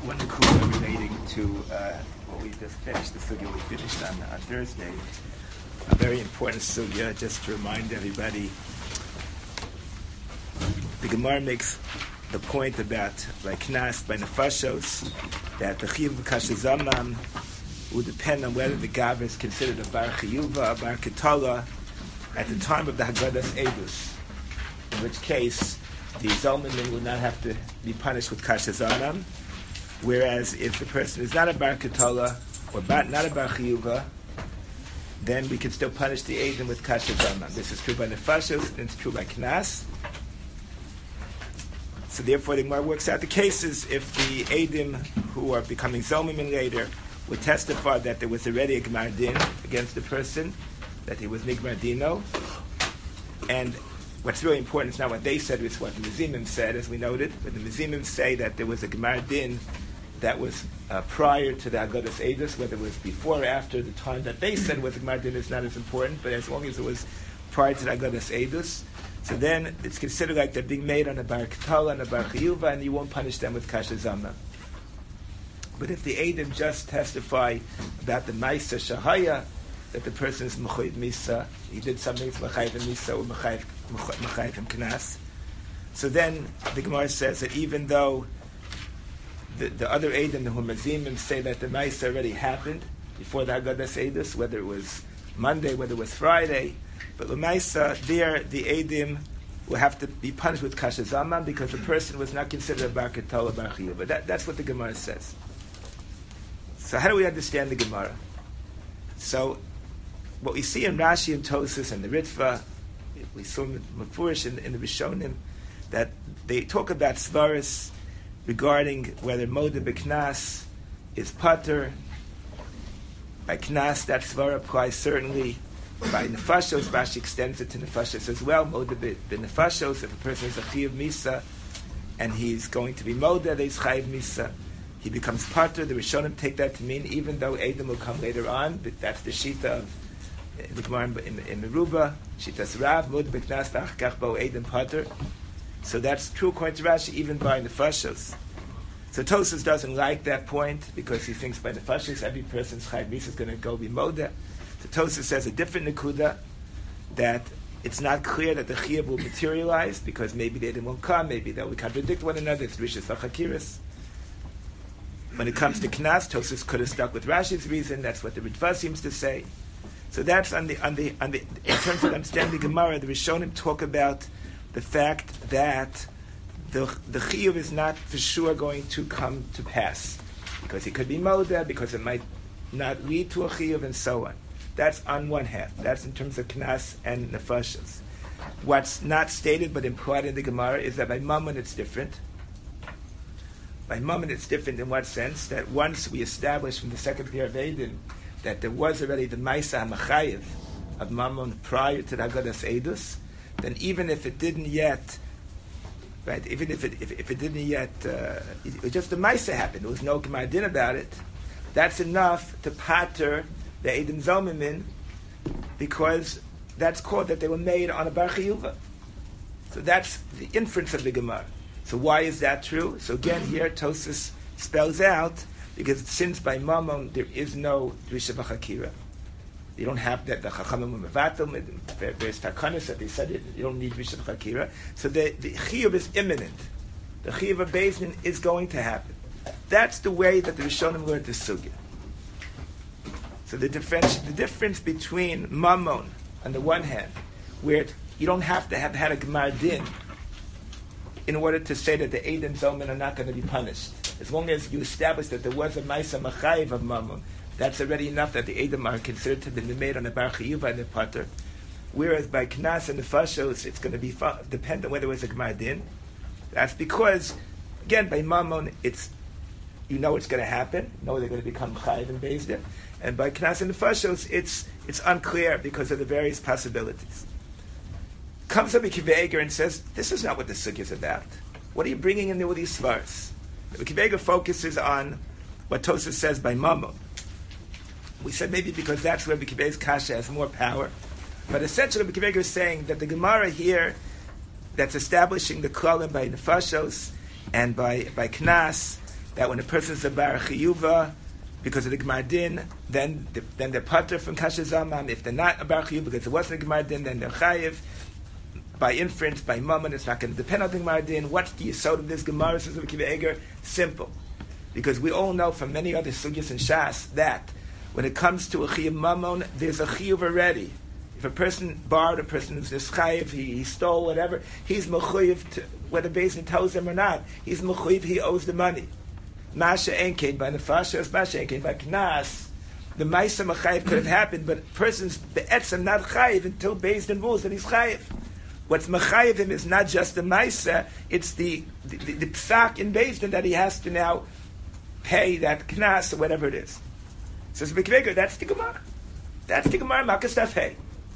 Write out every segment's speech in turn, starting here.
one Nakuda relating to what we just finished, the sugya we finished on Thursday. A very important sugya, just to remind everybody. The Gemara makes the point about by knas, by nefashos, that the chiyuv v'kashazamam would depend on whether the gaver is considered a bar chiyuva, a bar ketala, at the time of the Haggadas Edus, in which case the Zalmanin would not have to be punished with kashazamam, whereas if the person is not a bar ketala or not a bar chiyuva, then we can still punish the Eidim with kashazamam. This is true by nefashos, and it's true by knas. So therefore, the Gemara works out the cases if the Eidim who are becoming Zomim later would testify that there was already a Gemar Din against the person, that he was Nigmar Dino. And what's really important is not what they said, it's what the Mizimim said, as we noted. But the Mizimim say that there was a Gemar Din that was prior to the Haggadas Edus, whether it was before or after the time that they said was a Gemar Din is not as important, but as long as it was prior to the Haggadas Edus, so then it's considered like they're being made on a bar ketala and a bar chiyuva, and you won't punish them with kashazamam. But if the Eidim just testify about the Maisa Shahaya, that the person is Mechayiv Misa, he did something that's Mechayiv Misa or Mechayiv Knas, so then the Gemara says that even though the other Eidim, the Humazimim, say that the Maisa already happened before the Haggadas Edus, whether it was Monday, whether it was Friday, but L'maisa, there the Eidim will have to be punished with kashazamam because the person was not considered a bar ketala bar chiyuva. But that's what the Gemara says. So how do we understand the Gemara? So what we see in Rashi and Tosas and the Ritva, we saw Mefurish in the Rishonim, that they talk about svaris regarding whether Moda B'Knas is pater. By Knas, that svar applies certainly. By nefashos, Rashi extends it to nefashos as well. Moda b'nefashos, if a person is a chiyuv misa and he's going to be moda, there's chayiv misa, he becomes pater. The Rishonim take that to mean even though Eidim will come later on, but that's the shita of the Gemara in Meruba, shitas Rav, moda b'knas v'achkach bo Eidim pater. So that's true according to Rashi, even by nefashos. So Tosas doesn't like that point because he thinks by nefashos every person's chayiv misa is going to go be moda. So Tosas says a different nekuda, that it's not clear that the chiyuv will materialize because maybe they won't come, maybe they will contradict one another. It's rishis v'chakiris. When it comes to knas, Tosas could have stuck with Rashi's reason. That's what the Ritva seems to say. So that's on the in terms of understanding the Gemara, the Rishonim talk about the fact that the chiyuv is not for sure going to come to pass because it could be moda, because it might not lead to a chiyuv, and so on. That's on one half. That's in terms of knas and nefashos. What's not stated but implied in the Gemara is that by mammon it's different. By mammon it's different in what sense? That once we establish from the second pair of Eidim that there was already the Maisa HaMachayev of mammon prior to the Haggadas Edus, then even if it didn't yet, right? Even if it didn't yet, it was just the Maisa happened. There was no Gemar Din about it. That's enough to pater the Eidim Zalmanin, because that's called that they were made on a bar chiyuva. So that's the inference of the Gemara. So why is that true? So again, here Tosas spells out, because since by Mammon there is no Drisha V'Chakira, you don't have that, the Chachamim Mevatel, there's Takanis that they said it, you don't need Drisha V'Chakira. So the chiyuv is imminent. The chiyuv of Beis Din is going to happen. That's the way that the Rishonim learned the sugya. So the difference between mammon on the one hand, where you don't have to have had a Gemar Din in order to say that the Eidim Zalman are not going to be punished. As long as you establish that there was a Maisa Machayev of mammon, that's already enough that the Eidim are considered to have been made on a bar chiyuva and the pater. Whereas by Knas and the Fashos, it's going to be dependent on whether it was a Gemar Din. That's because, again, by mammon, it's you know it's going to happen. You know they're going to become chayiv and Beis Din. And by Knas and Nefashos, it's unclear because of the various possibilities. Comes up Akiva Eiger and says, this is not what the sugya is about. What are you bringing in there with these svars? Akiva Eiger focuses on what Tosas says by Mammon. We said maybe because that's where Akiva Eiger's kasha has more power. But essentially, Akiva Eiger is saying that the Gemara here that's establishing the klalim by Nefashos and by Knas, that when a person is a bar chiyuva because of the Gemar Din, then they're pater from kasha zamam. If they're not a bar chiyuva because it wasn't a Gemar Din, then they're chayiv. By inference, by mammon, it's not going to depend on the Gemar Din. What's the yesod of this Gemara? Says Rabbi Akiva Eiger. Simple. Because we all know from many other sugyas and shas that when it comes to a chiyuv mammon, there's a chiyuv already. If a person borrowed, a person is chayiv, he stole, whatever, he's mechuyev to whether Beis Din tells him or not. He's mechuyev, he owes the money. Masha enkein by nefashos, masha enkein by knas. The ma'isa mechayiv could have happened, but a person's be'etzem not chayiv until Beis Din rules that he's chayiv. What's mechayiv him is not just the ma'isa; it's the psak in Beis Din that he has to now pay that knas or whatever it is. So it's B'kveger, that's the Gemara. That's the Gemara, Makas Daf Hey.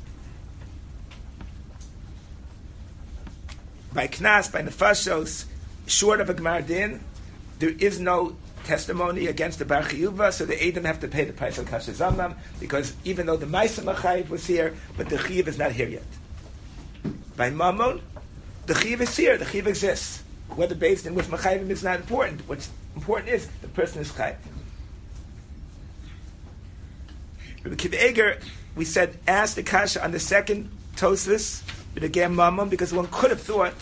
By knas, by nefashos, short of a Gemar Din, there is no testimony against the bar chiyuva, so the Eidim have to pay the price of kasha zamam, because even though the ma'isa mechayiv was here, but the chiyuv is not here yet. By mammon, the chiyuv is here, the chiyuv exists. Whether Beis Din with mechayivim is not important. What's important is the person is chayiv. Rabbi Akiva Eiger, we said, asked the kasha on the second Tosfos, but again mammon, because one could have thought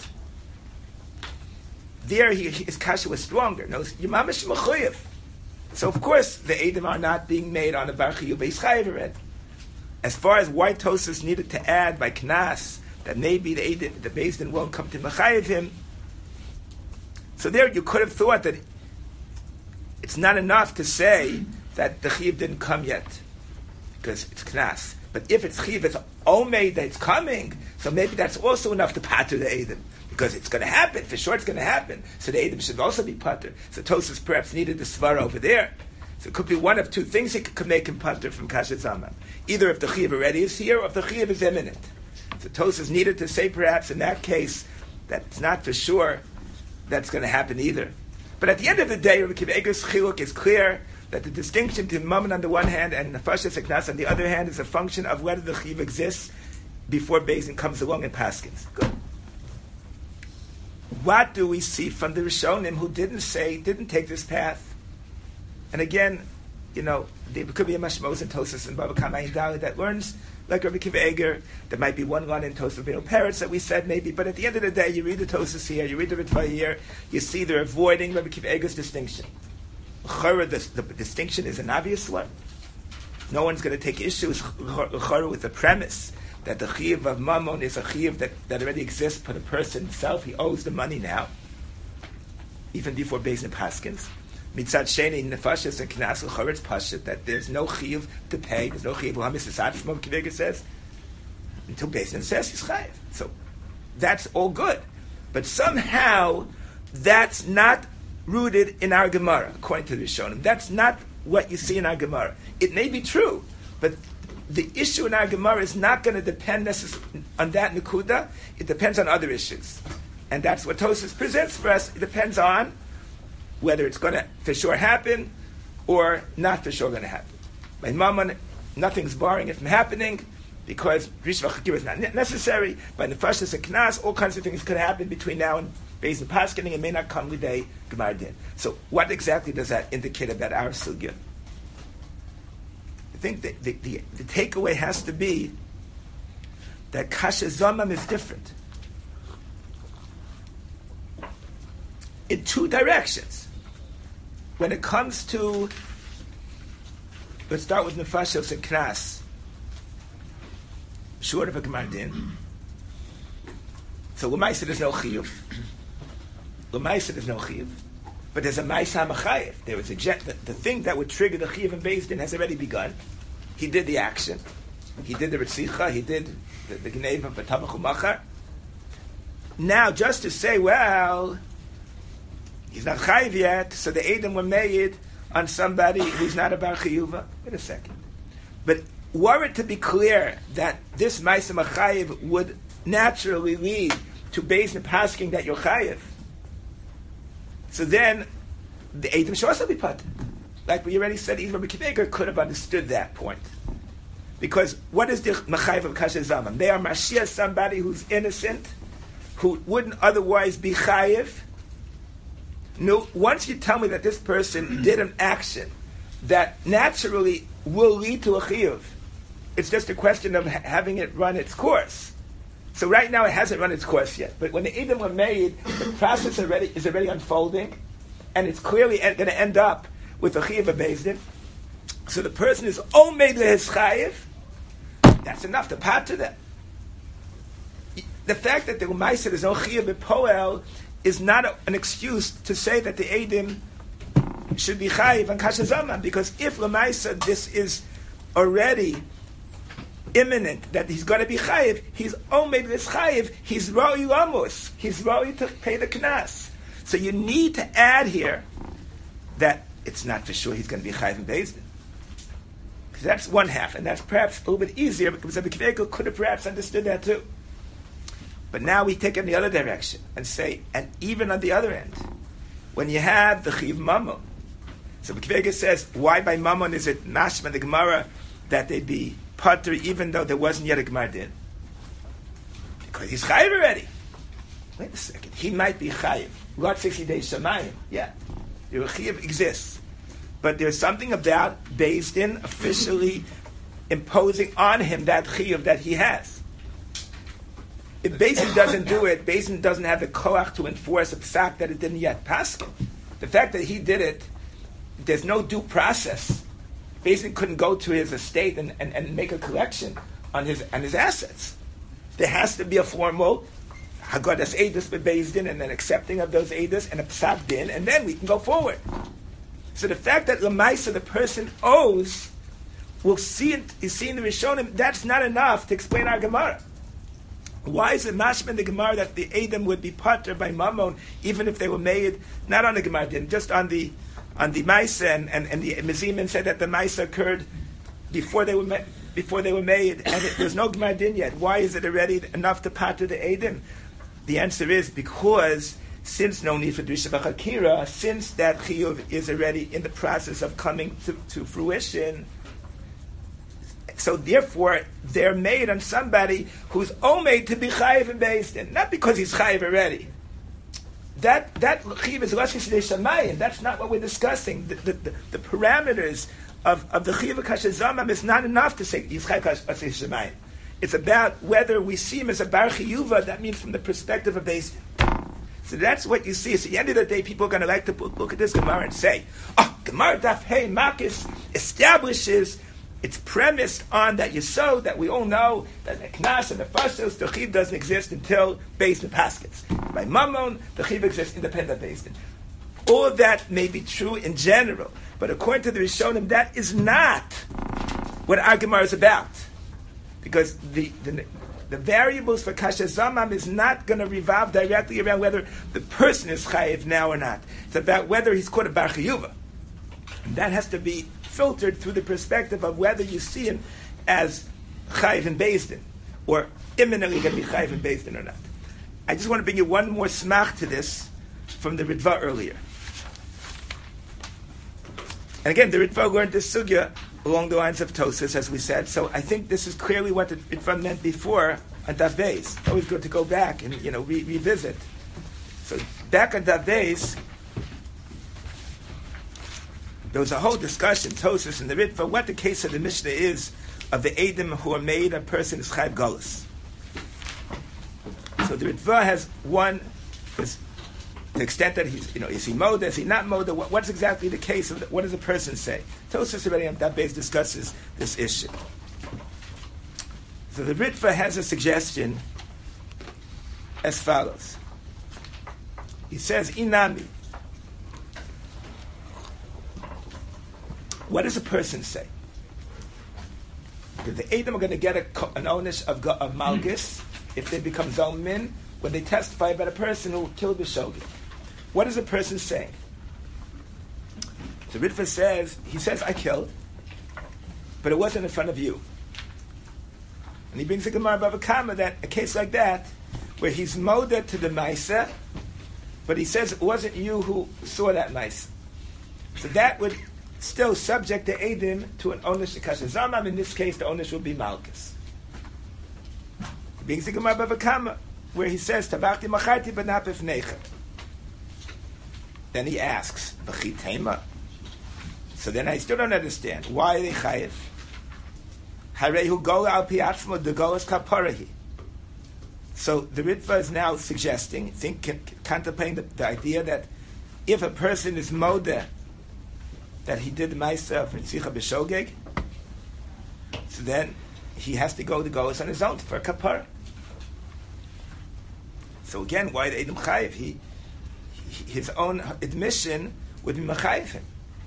there his kasha was stronger. No, Yamamish mechuyev. So of course the Eidim are not being made on a bar chiyuv. He's chayiv already. As far as why Tosfos needed to add by knas that maybe the Beis Din won't come to mechayiv him. So there you could have thought that it's not enough to say that the chiyuv didn't come yet because it's knas. But if it's chiyuv, it's omeid that it's coming, so maybe that's also enough to pater the Eidim. Because it's going to happen, for sure it's going to happen. So the Eidim should also be pater. So Tosfos perhaps needed the svara over there. So it could be one of two things that could make him pater from kasha zamam. Either if the chiyuv already is here, or if the chiyuv is imminent. So Tosfos needed to say perhaps in that case that it's not for sure that's going to happen either. But at the end of the day, Rabbi Akiva Eiger's chiluk is clear that the distinction between mammon on the one hand and nefashos and knas on the other hand is a function of whether the chiyuv exists before Beis Din comes along and paskins. Good. What do we see from the Rishonim who didn't take this path? And again, there could be a mashmos in Tosfos and Baba Kama Dali that learns like Rabbi Akiva Eiger. There might be one line in Tosfos Beinu Peretz that we said maybe, but at the end of the day, you read the Tosfos here, you read the Ritva here, you see they're avoiding Rabbi Akiva Eiger's distinction. The distinction is an obvious one. No one's going to take issue with the premise that the chiyuv of mammon is a chiyuv that already exists for the person himself. He owes the money now, even before Beis Din paskins. Mitzad sheni nefashos and knas l'choretz pashut that there's no chiyuv to pay. There's no chiyuv l'hamisasad from what Kiveger says until Beis Din says he's chayiv. So that's all good, but somehow that's not rooted in our Gemara, according to the Rishonim. That's not what you see in our Gemara. It may be true, but the issue in our Gemara is not going to depend necessarily on that Nakuda. It depends on other issues. And that's what Tosfos presents for us. It depends on whether it's going to for sure happen or not for sure going to happen. By Mammon, nothing's barring it from happening because Rish V'Chakir is not necessary. By Nefashos and Knas, all kinds of things could happen between now and Beis Din Paskening. It may not come with a Gemar Din. So what exactly does that indicate about our sugya? I think that the takeaway has to be that kasha zamam is different in two directions. When it comes to, let's start with nefashos and knas, short of a Gemar Din. So l'maisa there's no chiyuv. L'maisa there's no chiyuv. But there's a ma'isa mechayev. There was the thing that would trigger the chiyuv in Beis Din has already begun. He did the action. He did the ritzicha. He did the gneva v'tamach u'machar. Now, just to say, well, he's not chayiv yet, so the Eidim were made on somebody who's not a bar chiyuva. Wait a second. But were it to be clear that this ma'isa mechayev would naturally lead to Beis Din pasking that you're chayiv, so then the Eidim should also be put. Like we already said, even Rabbi Akiva Eiger could have understood that point. Because what is the Machayev of Kasha Zaman? They are Mashiach, somebody who's innocent, who wouldn't otherwise be Chayev. No, once you tell me that this person did an action that naturally will lead to a chiyuv, it's just a question of having it run its course. So right now it hasn't run its course yet. But when the Eidim were made, the process is already unfolding, and it's clearly going to end up with a chiyuv of Beis Din. So the person is omed lehes chayiv. That's enough to pater them. The fact that the Lamaisa there's no chiyuv b'poel is not an excuse to say that the Eidim should be chayiv on kasha zaman, because if Lamaisa this is already imminent that he's going to be chayiv, he's omed this chayiv, he's roi lamus, he's roi to pay the knas. So you need to add here that it's not for sure he's going to be chayiv in Beis Din. That's one half, and that's perhaps a little bit easier because the Kveikel could have perhaps understood that too. But now we take it in the other direction and say, and even on the other end, when you have the Chiv Mammon, so the Kveikel says, why by Mammon is it mashma the Gemara that they be pater even though there wasn't yet a Gemar Din? Because he's chayiv already. Wait a second, he might be chayiv. Lot 60 days Shamayim, yeah, the Chiv exists. But there's something about Beis Din officially imposing on him that chiyuv that he has. If Beis Din doesn't do it, Beis Din doesn't have the koach to enforce a psak that it didn't yet paskin. The fact that he did it, there's no due process. Beis Din couldn't go to his estate and make a collection on his assets. There has to be a formal hagadas edus bebeis din and an accepting of those edus and a psak din, and then we can go forward. So the fact that Lamaisa, the person owes, we'll see it, you see in the Rishonim, that's not enough to explain our Gemara. Why is it mashma in the Gemara that the Edom would be pater by Mammon, even if they were made, not on the Gemara din, just on the Maisa, and the Mezimin said that the Maisa occurred before they were made, and there's no Gemara din yet. Why is it already enough to pater the Edom? The answer is because since no need for Drisha B'Chakira, since that chiyuv is already in the process of coming to fruition, so therefore they're made on somebody who's omed to be chayiv in Beis Din, not because he's chayiv already. That chiyuv is less shamayim. That's not what we're discussing. The parameters of the chiyuv kasha zamam is not enough to say he's chayiv kasha shamayim. It's about whether we see him as a bar chiyuva. That means from the perspective of Beis Din. So that's what you see. So at the end of the day, people are going to like to look at this Gemara and say, Gemara Daf Hey Makis establishes, it's premised on that Yesod, that we all know, that the Knas and the Fashos, the Chiv doesn't exist until Beis Din Paskets. By Mammon, the Chiv exists independent of Beis Din. All of that may be true in general, but according to the Rishonim, that is not what our Gemara is about. Because the variables for kasha zamam is not going to revolve directly around whether the person is chayiv now or not. It's about whether he's called a bar chiyuva. And that has to be filtered through the perspective of whether you see him as chayiv in Beis Din, or imminently going to be chayiv in Beis Din or not. I just want to bring you one more smach to this from the Ritva earlier. And again, the Ritva learned this sugya along the lines of Tosas, as we said. So I think this is clearly what the Ritva meant before on Daf Beis. It's always good to go back and revisit. So back on Daf Beis, there was a whole discussion, Tosas and the Ritva, what the case of the Mishnah is of the Eidim who are made a person is Chayv Galus. So the Ritva has one, is to the extent that he's, is he Moda, is he not Moda, what's exactly the case of what does the person say? Tosas already on that base discusses this issue. So the Ritva has a suggestion as follows. He says, Inami. What does a person say? Because the Edom are going to get an onus of Malgus if they become Zalmin when they testify about a person who killed the Shogeg. What is a person saying? So Ritva says, he says, I killed, but it wasn't in front of you. And he brings a Gemara Bava Kama that a case like that, where he's moda to the Maisa, but he says it wasn't you who saw that Maisa. So that would still subject the Eidim to an onus of Kasha Zamam. In this case, the onus will be Malchus. He brings the Gemara Bava Kama, where he says, Tabachti Macharti, but not Bifneicha. Then he asks, V'chi tema? So then I still don't understand. Why are they chayiv? Harehu gola al pi atzmo de golas kaparahi. So the Ritva is now suggesting, contemplating the idea that if a person is modeh, that he did the Maisa for Ritzicha B'Shogeg, so then he has to go to golas on his own for a kapara. So again, why the Edom chayiv? His own admission would be mechayiv him.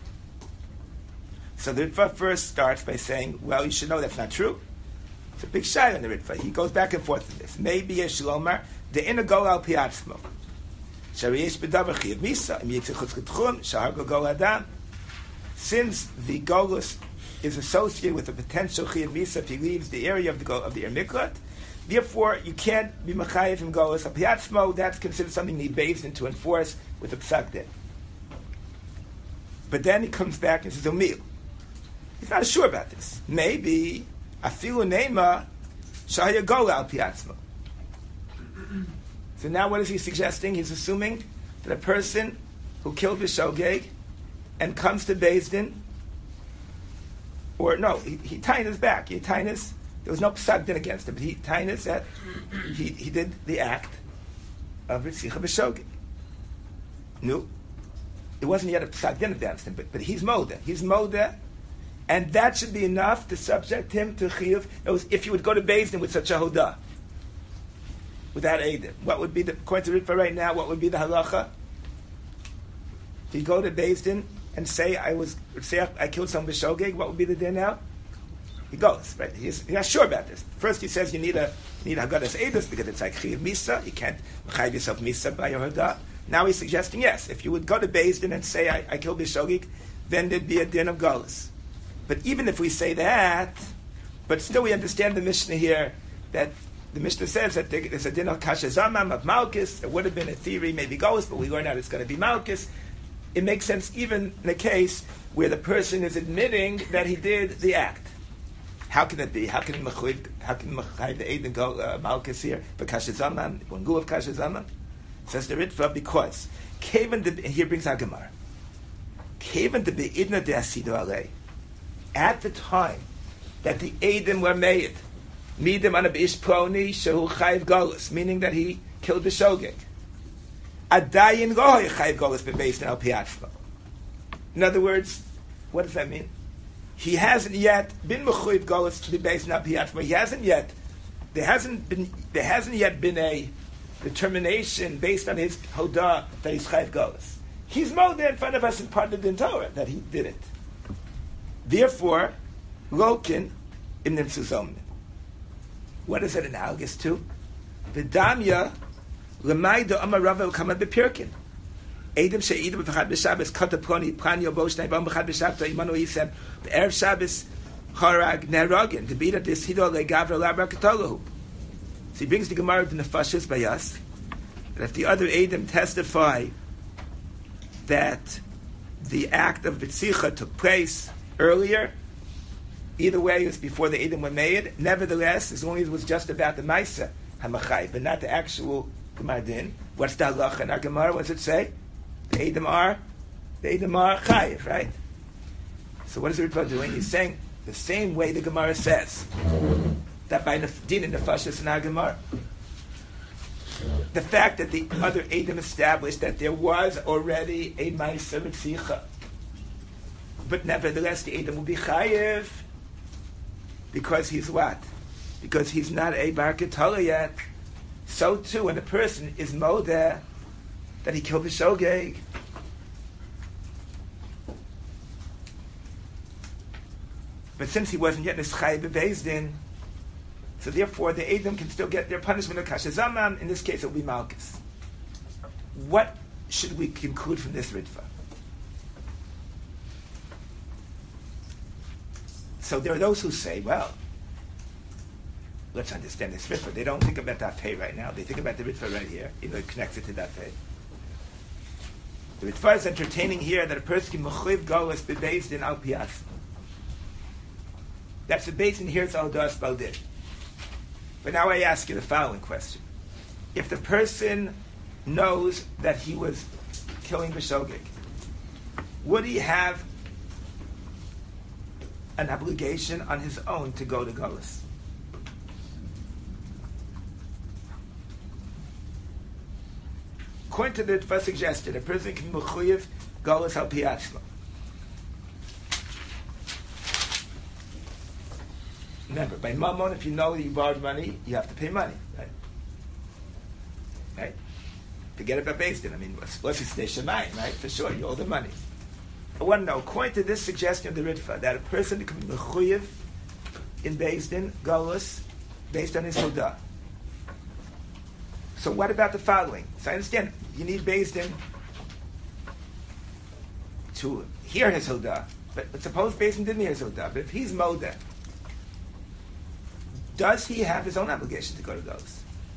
So the Ritva first starts by saying, well, you should know that's not true. It's a big shy on the Ritva. He goes back and forth in this. Maybe a shlomar, the inner go al piatzmo. Shariyesh bedavar chiyav misa, im yitzchutz ketchum, shahar go adam. Since the golus is associated with the potential chiyav misa if he leaves the area of the Ir Miklat, therefore you can't be mechayiv him golus al piatzmo. That's considered something he bathes in to enforce with a psak din. But then he comes back and says, Umil. He's not sure about this. Maybe afilu neima shaya go al piatzmo. So now what is he suggesting? He's assuming that a person who killed B'Shogeg and comes to Beis Din, or no, he tainas back. He tainas. There was no psak din against him, but he tainas that he did the act of Ritzicha B'Shogeg. No, it wasn't yet a psak din against him, but he's modeh. He's modeh. And that should be enough to subject him to chiyuv. If you would go to Beis Din with such a hodah, without Eidim, what would be the, according to Ritva right now, what would be the halacha? If you go to Beis Din and say I killed some B'Shogeg, what would be the din now? He goes, right? He's not sure about this. First he says you need Haggadas Eidos because it's like chiyuv misa. You can't chayiv yourself misa by your hodah. Now he's suggesting yes, if you would go to Beis Din and say I killed B'Shogeg, then there'd be a din of galus. But even if we say that, but still we understand the Mishnah here, that the Mishnah says that there's a din of kasha zamam, of malchus. There would have been a theory, maybe goes, but we learn out it's going to be malchus. It makes sense even in a case where the person is admitting that he did the act. How can it be? How can mechayiv the eid and go malchus here for kasha zamam, when go of kasha zamam? Says the Ritva, because here brings our Gemara. Kevan de beidna de asido alei. At the time that the Eidim were made, midim ana beish ploni shehu chayiv galus, meaning that he killed the Shogeg. Adayin goy chayiv galus bebeis al piatzmo. In other words, what does that mean? He hasn't yet been mechuyev galus to be based al piatzmo. There hasn't yet been a determination based on his hodah that he's chayiv galus. He's modeh in front of us in part of the Torah that he did it. Therefore, Lokin im nem zusammen. What is it analogous to? V'damya l'mayda amar Rava l'kamad b'pirkin. Eidim she'idim b'chad b'Shabbos kata ploni planyo bo shnei b'am b'chad b'Shabbos imanu yisem b'erev Shabbos harag neragin t'bida d'ishido le'gavra l'abra k'tolahu. So he brings the Gemara to Nefashis Bayas that if the other Eidim testify that the act of Vitzicha took place earlier, either way it was before the Eidim were made. Nevertheless, as long as it was just about the Maisa Hamachai, but not the actual Gemar Din. What's the halacha in our Gemara? What does it say? The Eidim are Chayiv, right? So what is the Ritva doing? He's saying the same way the Gemara says that by Din and Nefashis in our Gemara. The fact that the other Eidim established that there was already a Maisa Ritzicha, but nevertheless, the Eidim will be chayiv because he's what? Because he's not a bar ketala yet. So too, when a person is modeh that he killed the Shogeg, but since he wasn't yet chayiv bebeis din, so therefore the Eidim can still get their punishment of kasha zamam. In this case, it will be malchus. What should we conclude from this Ritva? So there are those who say, well, let's understand this Ritva. They don't think about that pay right now. They think about the Ritva right here, even though it connects it to that pay. The Ritva is entertaining here that a person can mechuyev galus be based in al pias. That's the base in here, it's al das baldid. But now I ask you the following question. If the person knows that he was killing B'shogeg, would he have an obligation on his own to go to Galus? According to the first suggestion, a person can be mechuyev Galus al pi atzmo. Remember, by mammon, if you know that you borrowed money, you have to pay money, right? Right? Forget about Beis Din. I mean, let's say Shemayim, right? For sure, you owe the money. I want to know, according to this suggestion of the Ritva, that a person can be mechuyev in Beis Din, Galus, based on his hodah. So what about the following? So I understand, you need Beis Din to hear his hodah, but suppose Beis Din didn't hear his hodah, but if he's modeh, does he have his own obligation to go to Galus?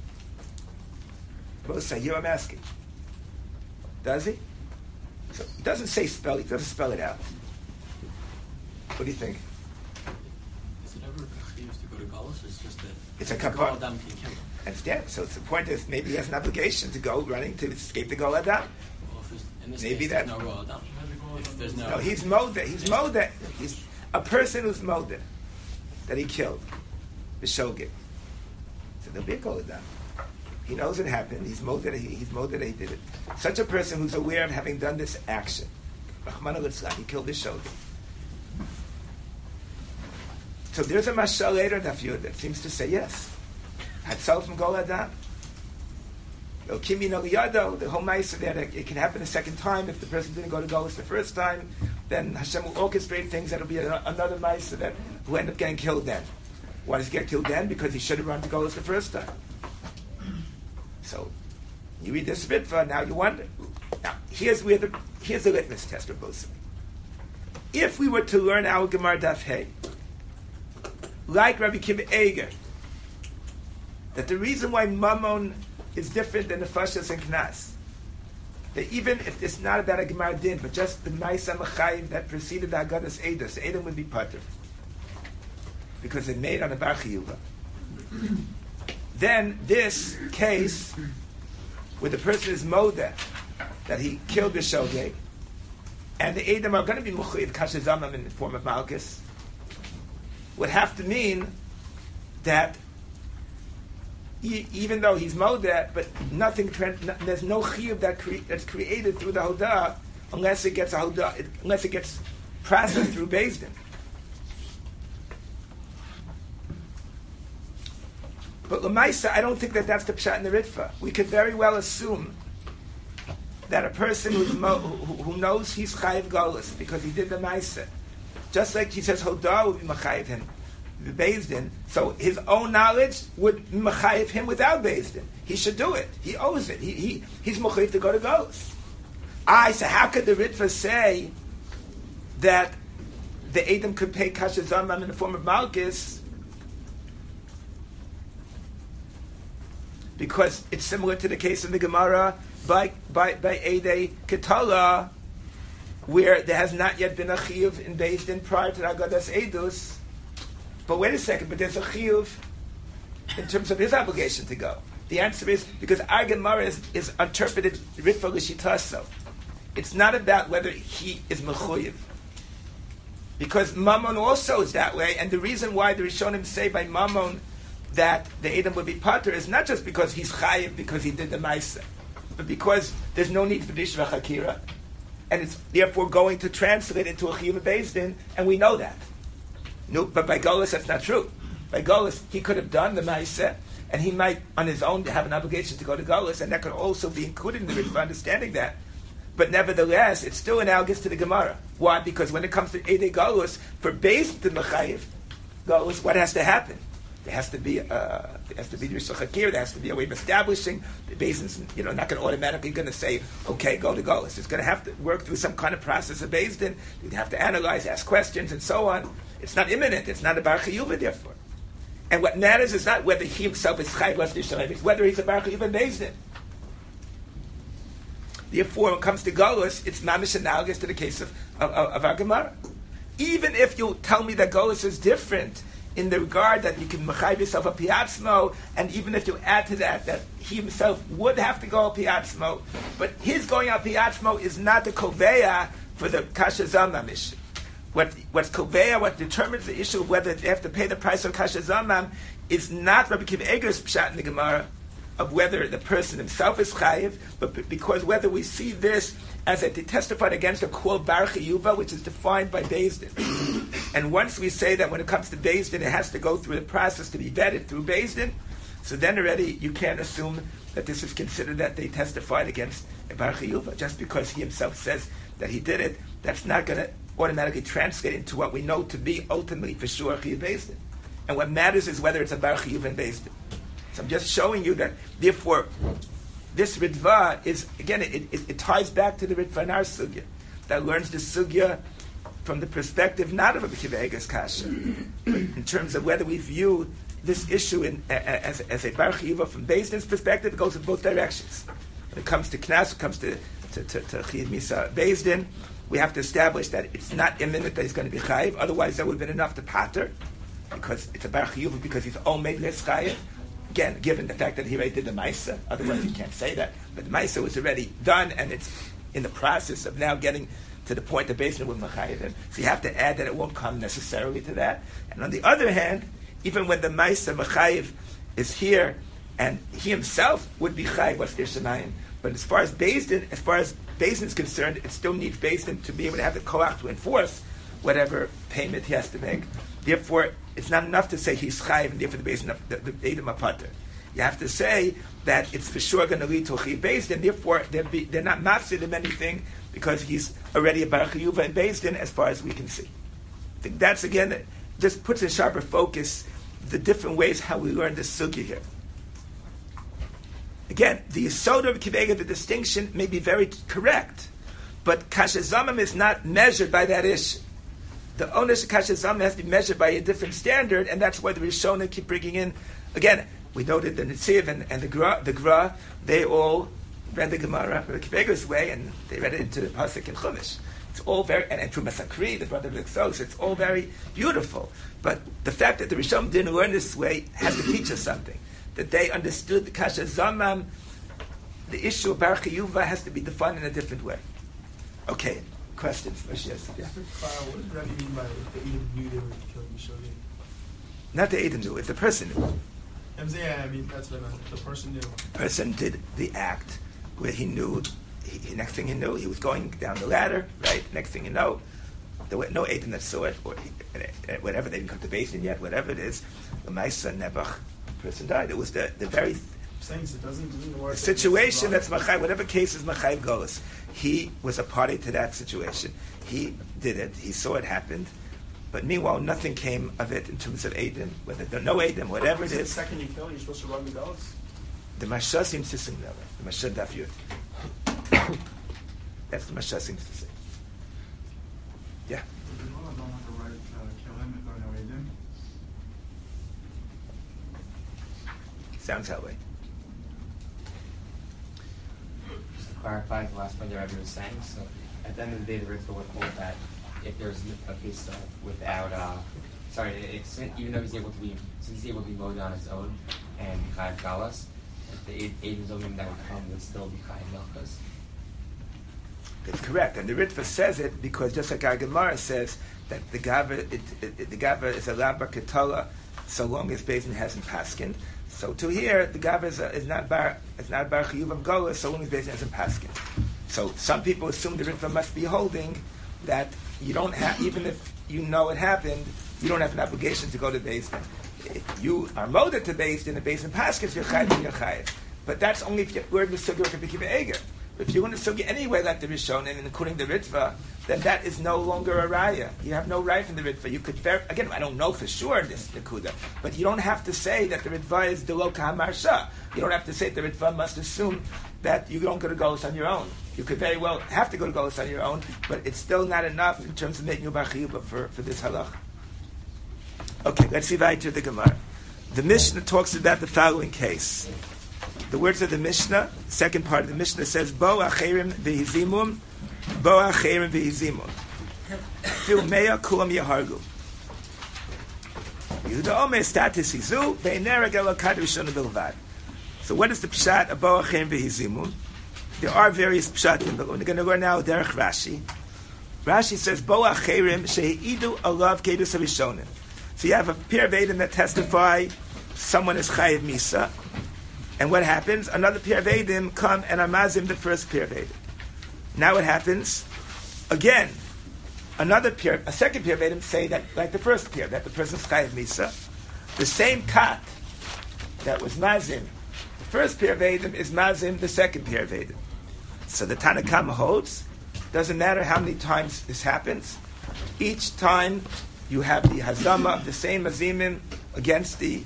Both say, here I'm asking. Does he? So he doesn't say spell, he doesn't spell it out. What do you think? Is it ever a chiyuv to go to Galus? It's just that it's a kapar. Adam can kill him. Understand? So it's the point is maybe he has an obligation to go running to escape the Gol Adam. Well, in this Maybe case, that. there's no Gol Adam. If there's no. No, he's modeh. He's modeh. He's a person who's modeh that he killed. The shogeg. So there'll be a Gol Adam. He knows it happened. He's modeh. He's modeh that he did it. Such a person who's aware of having done this action. Rahman al-Islam, he killed the shogeg. So there's a mashal later in Daf that seems to say yes. Hatzal from Gol Adam. The whole ma'aseh that it can happen a second time if the person didn't go to Golus the first time. Then Hashem will orchestrate things that'll be another ma'aseh that who end up getting killed then. Why does he get killed then? Because he should have run to Golus the first time. So you read this Ritva, now you wonder. Now here's the litmus test of both. If we were to learn our Gemara Daf Hey, like Rabbi Kiva Eger, that the reason why Mammon is different than the Fashas and Knas, that even if it's not about a Gemara Din, but just the Ma'isa Machayiv that preceded the Haggadas Eidos, Edom would be Pater, because it made on a Bar Chiyuva. Then this case, where the person is Modeh, that he killed the Shogeg, and the Edom are going to be Mechuyev Kashazamam in the form of Malchus, would have to mean that even though he's modeh, but there's no chiyuv that's created through the hodah unless it gets processed through Beis Din. But l'maisa, I don't think that's the pshat in the Ritva. We could very well assume that a person who knows he's chayiv galus because he did the ma'aseh, just like he says hodah would be machayiv him. Beis Din, so his own knowledge would mechayiv him without Beis Din. He should do it. He owes it. He's mechayiv to go to Galus. So how could the Ritva say that the Edom could pay Kasha Zamam in the form of Malchus? Because it's similar to the case in the Gemara by Eidei Ketala, where there has not yet been a chiyuv in Beis Din prior to the Haggadas Eidus. But wait a second, but there's a chiyuv in terms of his obligation to go. The answer is because our Gemara is interpreted Ritva l'shitaso. It's not about whether he is mechuyev. Because Mammon also is that way, and the reason why the Rishonim say by Mammon that the Edom would be pater is not just because he's chayiv because he did the ma'aseh, but because there's no need for dishva chakira, and it's therefore going to translate into a chiyuv Beis Din, and we know that. No, but by Golus, that's not true. By Golus, he could have done the Ma'aseh, and he might, on his own, have an obligation to go to Golus, and that could also be included in the Ritva, understanding that. But nevertheless, it's still analogous to the Gemara. Why? Because when it comes to Eidei Golus, for Beis Din Mechayiv Golus, what has to happen? There has to be Rishon Chakir. There has to be a way of establishing. The Beis Din's, not going to automatically going to say, okay, go to Golus. It's going to have to work through some kind of process of Beis Din. You have to analyze, ask questions, and so on. It's not imminent. It's not a bar chiyuva, therefore. And what matters is not whether he himself is chayiv l'shtishalev, it's whether he's a bar chiyuva Beis Din. Therefore, when it comes to Golus, it's mamish analogous to the case of our Gemara. Even if you tell me that Golus is different in the regard that you can mechayiv yourself a piatzmo, and even if you add to that he himself would have to go al piatzmo, but his going al piatzmo is not the koveya for the kasha zamam issue. What's koveya, what determines the issue of whether they have to pay the price of kasha zamam, is not Rabbi Akiva Eiger's pshat in the Gemara of whether the person himself is chayiv, but because whether we see this as they testified against a quote bar chiyuva, which is defined by Beis Din. And once we say that when it comes to Beis Din, it has to go through the process to be vetted through Beis Din, so then already you can't assume that this is considered that they testified against a bar chiyuva. Just because he himself says that he did it, that's not going to automatically translate into what we know to be ultimately for sure chiyuv Beis Din. And what matters is whether it's a bar chiyuva and Beis Din. So I'm just showing you that, therefore, this Ritva is, again, it ties back to the Ritva in our Sugya, that learns the Sugya from the perspective not of a Akiva Eiger's Kasha, but in terms of whether we view this issue as a Bar Chiyuva from Beis Din's perspective. It goes in both directions. When it comes to Knas, it comes to Chiyuv Misa Beis Din, we have to establish that it's not imminent that he's going to be Chayiv, otherwise that would have been enough to pater, because it's a Bar Chiyuva because he's Omed Les Chayiv. Again, given the fact that he already did the Maisa, otherwise you can't say that. But the Maisa was already done, and it's in the process of now getting to the point that Beis Din will mechayiv him. So you have to add that it won't come necessarily to that. And on the other hand, even when the Maisa mechayiv is here, and he himself would be chayiv what's Shemayim, but as far as Beis Din is concerned, it still needs Beis Din to be able to have the koach to enforce whatever payment he has to make. Therefore, it's not enough to say he's chayiv and therefore the Beis Din, the Eidim are pater. You have to say that it's for sure going to lead to a chiyuv Beis Din. Therefore, they're not mafsid him anything because he's already a bar chiyuva in Beis Din as far as we can see. I think that's, again, it just puts in sharper focus the different ways how we learn this sugya here. Again, the yesod of Akiva Eiger, the distinction may be very correct, but kasha zamam is not measured by that issue. The onus of kasha zamam has to be measured by a different standard, and that's why the Rishonim keep bringing in. Again, we noted the Netziv and the Gra, they all read the Gemara the Akiva Eiger's way, and they read it into the Pasuk and Chumash. It's all very, and through Masakri, the brother of Lexos, it's all very beautiful. But the fact that the Rishonim didn't learn this way has to teach us something. That they understood the kasha zamam, the issue of bar chiyuva has to be defined in a different way. Okay, questions? Yes. Yeah. What does Rabbi mean by the Edom knew they were killing Yishovi? Not the Edom knew, it's the person knew. I mean, that's what I meant. The person knew. The person did the act where he knew, next thing he knew, he was going down the ladder, right? Next thing you know, there were no Edom that saw it, or whatever, they didn't come to Beis Din yet, whatever it is, the Maisa Nebuch person died. It was the very the situation that's Machai, whatever case is Machai goes. He was a party to that situation. He did it. He saw it happen. But meanwhile, nothing came of it in terms of Edom, whether there no Edom, whatever it is. The second you kill, you're supposed to run the gallows? The Masha seems to sing that way. The Masha Daf Yud. That's the Masha seems to sing. Yeah. Sounds that way. Just to clarify the last point that Rabbi was saying, so at the end of the day, the Ritva would hold that if there's a case without, even though he's able to be mowed on his own and Chayav Galas, the Edom Zomim that would come would still be Chayav Melchas. That's correct, and the Ritva says it because just like our Gemara says that the Gava is a Rabba Ketala so long as Beis Din hasn't paskined. So to here, the Gava is not bar chiyuv of gola so long as Beis Din hasn't paskined. So some people assume the Ritva must be holding that you don't have, even if you know it happened, you don't have an obligation to go to Beis Din. If you are molded to Beis Din, and Beis Din paskins, you're chayiv. But that's only if you're in the sugya of Akiva Eiger. If you're in the sugya anyway, like the Rishonim, and including the Ritva, then that is no longer a raya. You have no right in the Ritva. You could again, I don't know for sure this Nekuda, but you don't have to say that the Ritva is Delo Kamarsha. You don't have to say that the Ritva must assume that you don't go to Golus on your own. You could very well have to go to Golus on your own, but it's still not enough in terms of making a bar chiyuva for this halach. Okay, let's see right to the Gemara. The Mishnah talks about the following case. The words of the Mishnah, second part of the Mishnah says, Bo acherim v'hizimum, Bo acherim v'hizimum. Fil mea kulam yahargu. Yehuda Omer status hizu ve'nereg elokad rishon bilvad. So what is the pshat of Bo Acherim v'hizimun? There are various pshatim, but we're going to go now derech Rashi. Rashi says Bo Acherim she'idu alav kedus harishonim. So you have a pair of Eidim that testify someone is chayiv misa, and what happens? Another pair of Eidim come and are mazim the first pair of Eidim. Now what happens? Again, a second pair of Eidim say that, like the first pair, that the person's chayiv misa. The same kat that was mazim the first pair of Eidim is mazim the second pair of Eidim. So the Tanna Kama holds, doesn't matter how many times this happens, each time you have the hazama of the same mazimim against the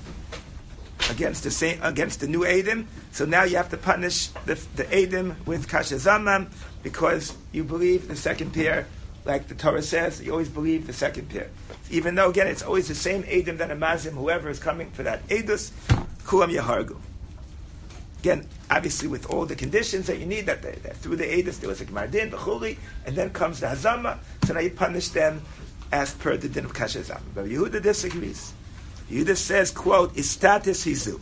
new Eidim. So now you have to punish the Eidim with kasha zamam because you believe the second pair, like the Torah says, you always believe the second pair. Even though, again, it's always the same Eidim that are mazim, whoever is coming for that Eidus, kulam yahargu. Again, obviously with all the conditions that you need, that through the Eidus there was a Gemardin, the Chuli, and then comes the Hazama, so now you punish them as per the din of kasha zamam. But Yehuda disagrees. Yehuda says, quote, istatis hizu.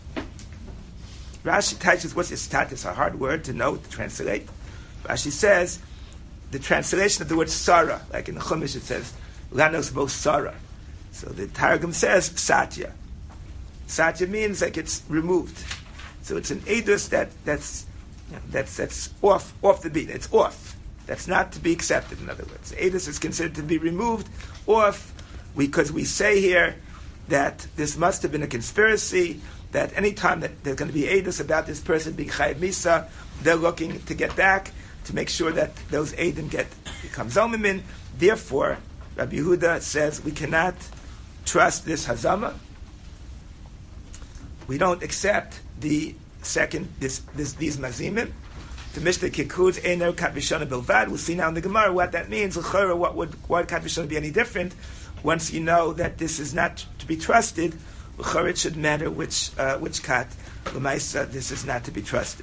Rashi teaches what's istatis, a hard word to know, to translate. Rashi says, the translation of the word Sarah, like in the Chumash it says, Lanos bo Sarah. So the Targum says, Satya. Satya means like it's removed. So it's an edus that's off the beat. It's off. That's not to be accepted, in other words. Edus is considered to be removed, off, because we say here that this must have been a conspiracy, that any time that there's going to be edus about this person being chayiv misa, they're looking to get back, to make sure that those Eidim become Zomimin. Therefore, Rabbi Yehuda says we cannot trust this Hazama. We don't accept the second, these Mazimim. The Mishnah Kikuds, Einer Kat Vishana Bilvad. We'll see now in the Gemara what that means. Why Kat Vishana be any different? Once you know that this is not to be trusted, it should matter which Kat. L'maisa, this is not to be trusted.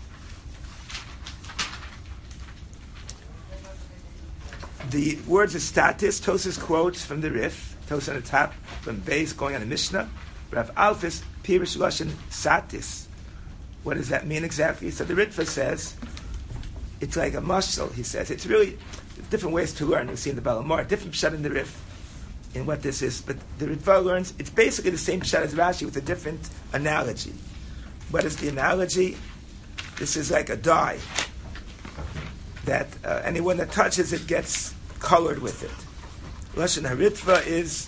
The words of status, Tosas quotes from the Rif, Tosas on the top, from Beis going on the Mishnah. Rav Alphys, Pirish Lashon Satis. What does that mean exactly? So the Ritva says, it's like a mashal, he says. It's really different ways to learn. We see in the Balamor, different pshat in the Rif, in what this is. But the Ritva learns, it's basically the same pshat as Rashi with a different analogy. What is the analogy? This is like a dye that anyone that touches it gets colored with it. Lashon Haritva is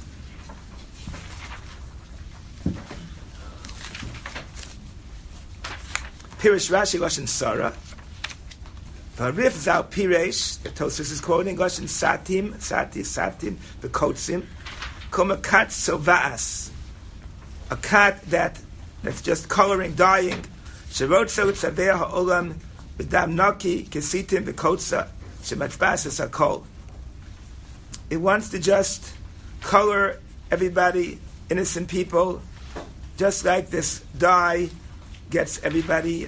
Pirish Rashi Lashon Sarah. Varif Zal Piresh, the Tosfos is quoting Lashon Satim, the Kotsim, Koma Kat Sova'as, a cat that's just coloring, dyeing. Sherotza Utzaveh Ha'olam B'dam Naki Kesitim B'kotza Shematzbas Hakol. It wants to just color everybody, innocent people, just like this dye gets everybody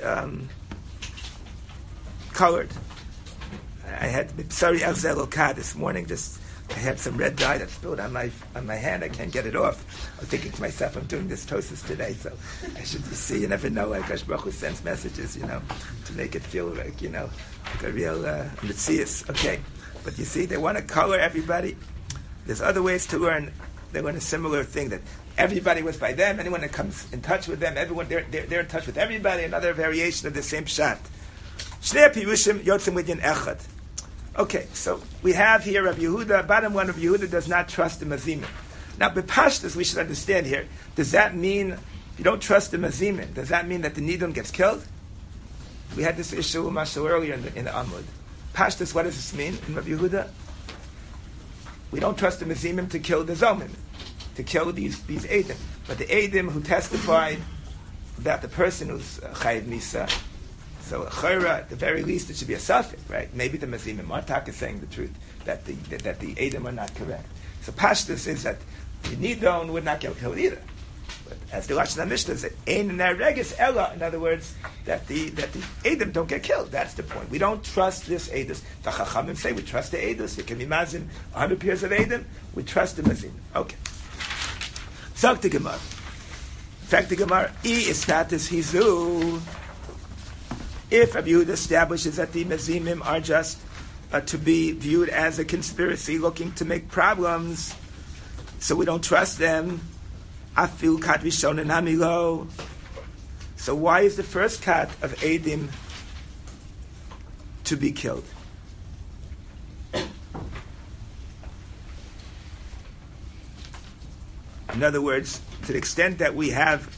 colored. I had sorry Elzelokad this morning. I had some red dye that spilled on my hand. I can't get it off. I was thinking to myself, I'm doing this Tosas today, so I should see. You never know. Like Hashem Baruch Hu sends messages, to make it feel like like a real mitzias. Okay, but you see, they want to color everybody. There's other ways to learn. They learn a similar thing that everybody was by them. Anyone that comes in touch with them, everyone they're in touch with everybody. Another variation of the same pshat. Shnei pirushim yotzim midyan echad. Okay, so we have here Rabbi Yehuda. Bottom one, Rabbi Yehuda does not trust the mazimim. Now, b'pashtus, we should understand here. Does that mean if you don't trust the mazimim? Does that mean that the nidun gets killed? We had this issue earlier in the Amud. Pashtus, what does this mean in Rabbi Yehuda? We don't trust the mazimim to kill the zomim, to kill these Eidim. But the Eidim who testified about the person who's chayiv misa, so chayra, at the very least, it should be a suffix, right? Maybe the mazimim Martak is saying the truth, that the Eidim are not correct. So pashtus is that the nidon would not get killed either. But as the Lashon HaMishnah says, ein naregis ella, in other words, that the Eidim don't get killed. That's the point. We don't trust this Eidus. The Chachamim say we trust the Eidus. It can be mazim 100 pairs of Eidim. We trust the mazim. Okay. Zok the Gemara. In fact, the Gemara, is status hizu. If Rabbi Yehuda establishes that the mezimim are just to be viewed as a conspiracy looking to make problems, so we don't trust them, afil kat rishon and amilo. So why is the first kat of Eidim to be killed? In other words, to the extent that we have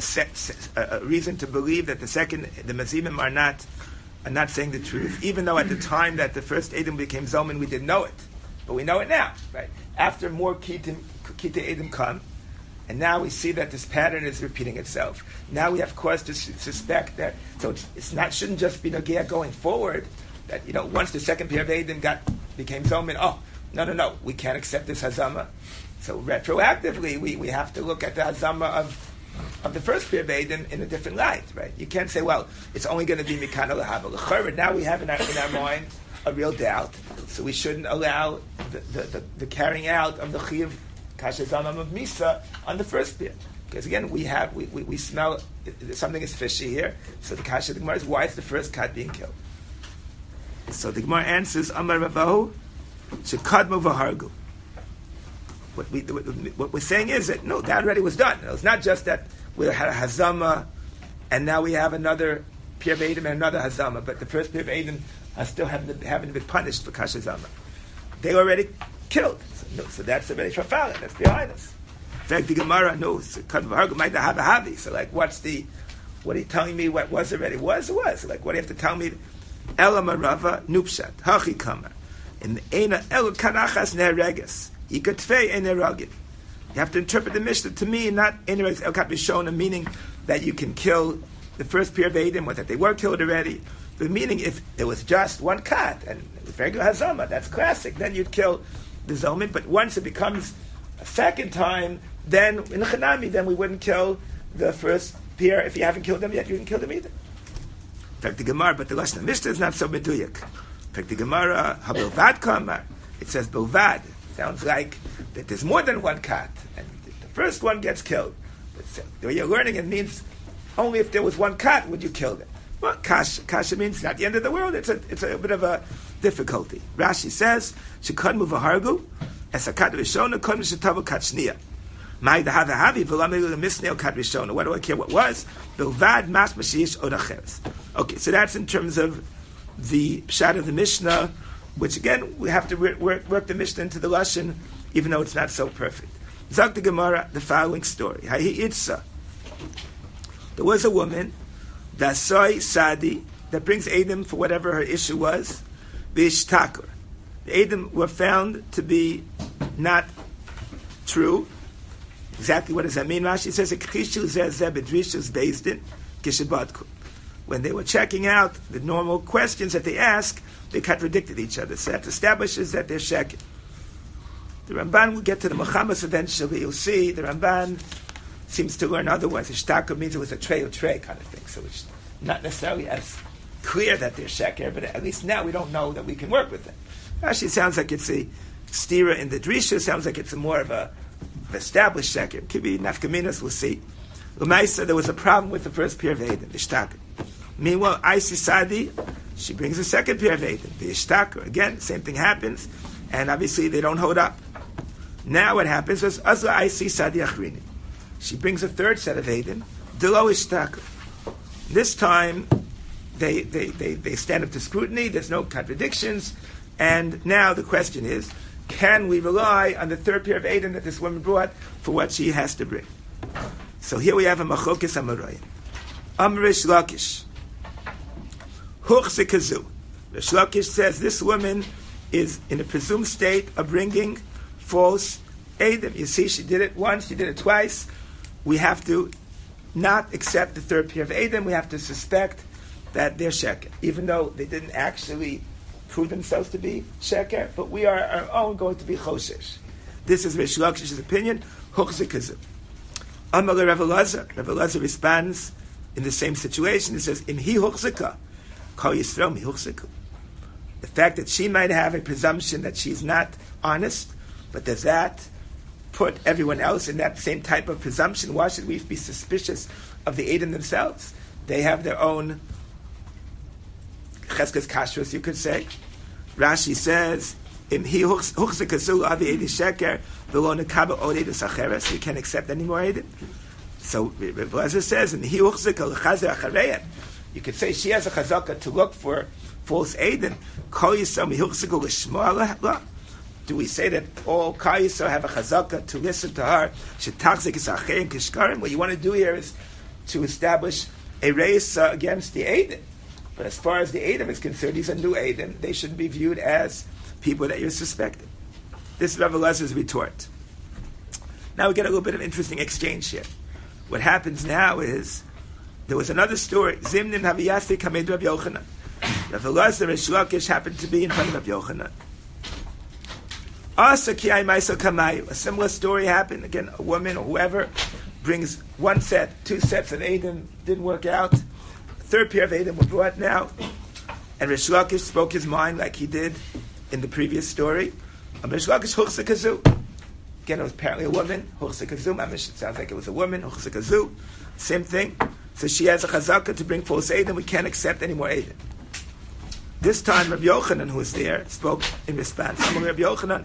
a reason to believe that the Mazimim are not saying the truth, even though at the time that the first Eidim became Zalman, we didn't know it. But we know it now, right? After more Kita Eidim come, and now we see that this pattern is repeating itself. Now we have cause to suspect that, so shouldn't just be Nogea going forward, that, once the second pair of Eidim became Zalman, no, we can't accept this Hazama. So retroactively, we have to look at the Hazama of the first pair of Eidim in a different light, right? You can't say, well, it's only going to be Mikana Lahava L'chorah. Now we have in our mind a real doubt, so we shouldn't allow the carrying out of the Chiv Kasha Zamam of Misa on the first pair. Because again, we smell something is fishy here. So the Kasha of the Gemara is, why is the first cat being killed? So the Gemara answers, Amar Ravahu, Shekadmu V'hargu. What we're saying is that, no, that already was done. It's not just that we had a Hazama, and now we have another Pir V'Eidim and another Hazama, but the first Pir V'Eidim still haven't been punished for Kasha Zama. They were already killed. So that's already Shafala, that's behind us. In fact, the Gemara knows, so like, what are you telling me what was already? Was. Like, what do you have to tell me? Ela Marava, Nupshat, Hachi Kamar. In the Eina, El Kanachas Nereges. You have to interpret the Mishnah to me, not El Kat Bishona, meaning that you can kill the first pair of Eidim, or that they were killed already. The meaning, if there was just one cat and regular Hazama, that's classic, then you'd kill the Zalman. But once it becomes a second time, then in Chanami, then we wouldn't kill the first pair. If you haven't killed them yet, you didn't kill them either. In fact, the Gemara, but the Lashon Mishnah is not so meduyak. In fact, the Gemara, Habilvad Kamar, it says Bilvad. Sounds like that there's more than one cat, and the first one gets killed. But the way you're learning, it means only if there was one cat would you kill them. Well, kasha means not the end of the world. It's a bit of a difficulty. Rashi says, "Shekadmu v'hargu, esakat rishona kodmu shetava kat shniya." Mai dahavi v'lamelu lemisnei kat rishona. What do I care what was? Bilvad mas mashish odacheres. Okay, so that's in terms of the pshat of the Mishnah, which again, we have to work the Mishnah into the Lashon, even though it's not so perfect. Zok the Gemara, the following story. Hahi Itza. There was a woman, Dasoi Sadi, that brings Eidim for whatever her issue was, Bishtakur. The Eidim were found to be not true. Exactly what does that mean? Rashi says, when they were checking out the normal questions that they ask, they contradicted each other. So that establishes that they're sheker. The Ramban will get to the Muhammad's eventually. You'll see the Ramban seems to learn otherwise. Ishtaka means it was a tray kind of thing. So it's not necessarily as clear that they're sheker, but at least now we don't know that we can work with them. Actually, it sounds like it's a stira in the Drisha. Sounds like it's more of a established sheker. It could be nafkaminas. We'll see. L'maisa, there was a problem with the first pair of Eidim, the Ishtaka. Meanwhile, Aisi Sadi, she brings a second pair of Eidim, the Ishtaker. Again, same thing happens, and obviously they don't hold up. Now what happens is, Azla Aisi Sadi Achrini. She brings a third set of Eidim, Dilo Ishtaker. This time, they stand up to scrutiny, there's no contradictions, and now the question is, can we rely on the third pair of Eidim that this woman brought for what she has to bring? So here we have a Machokes Amarayim. Amrish Lakish. Huchzikazu. Rish Lakish says this woman is in a presumed state of bringing false Eidim. You see, she did it once, she did it twice. We have to not accept the third pair of Eidim. We have to suspect that they're sheker, even though they didn't actually prove themselves to be sheker, but we are our own going to be choshesh. This is Rish Lakish's opinion. Huchzikazu. Amar Rav Elazar responds in the same situation. He says, "Im hi huchzika, kol Yisrael mi huchziku." The fact that she might have a presumption that she's not honest, but does that put everyone else in that same type of presumption? Why should we be suspicious of the Eidim themselves? They have their own cheskes kashrus, you could say. Rashi says, "Im hi huchzekazu avi edi sheker v'lo nekabel od edus acheres." You can't accept any more Eidim. So Rav Elazar says, "Im hi huchzeka l'chazer achareim." You could say she has a chazaka to look for false Eidim. Kol yisrael mihuchzeku l'shmoa la. Do we say that all Kol Yisrael have a chazaka to listen to her? Shetachzik is acherim kishkarim. What you want to do here is to establish a race against the Eidim. But as far as the Eidim is concerned, these are new Eidim. They shouldn't be viewed as people that you're suspecting. This is Rav Elazar's retort. Now we get a little bit of interesting exchange here. What happens now is, there was another story. Zimnim haviyasti kamed Rav Yochanan. Rav Elazar and Shlokish happened to be in front of Rav Yochanan. A similar story happened. Again, a woman or whoever brings one set, two sets of Eidim, didn't work out. Third pair of Eidim were brought now. And Rish Lakish spoke his mind like he did in the previous story. Rish Lakish huchzekazu. Again, it was apparently a woman. Huchzekazu. It sounds like it was a woman. Huchzekazu. Same thing. So she has a chazaka to bring false Eidim. We can't accept any more Eidim. This time, Rabbi Yochanan, who was there, spoke in response. Rabbi Yochanan,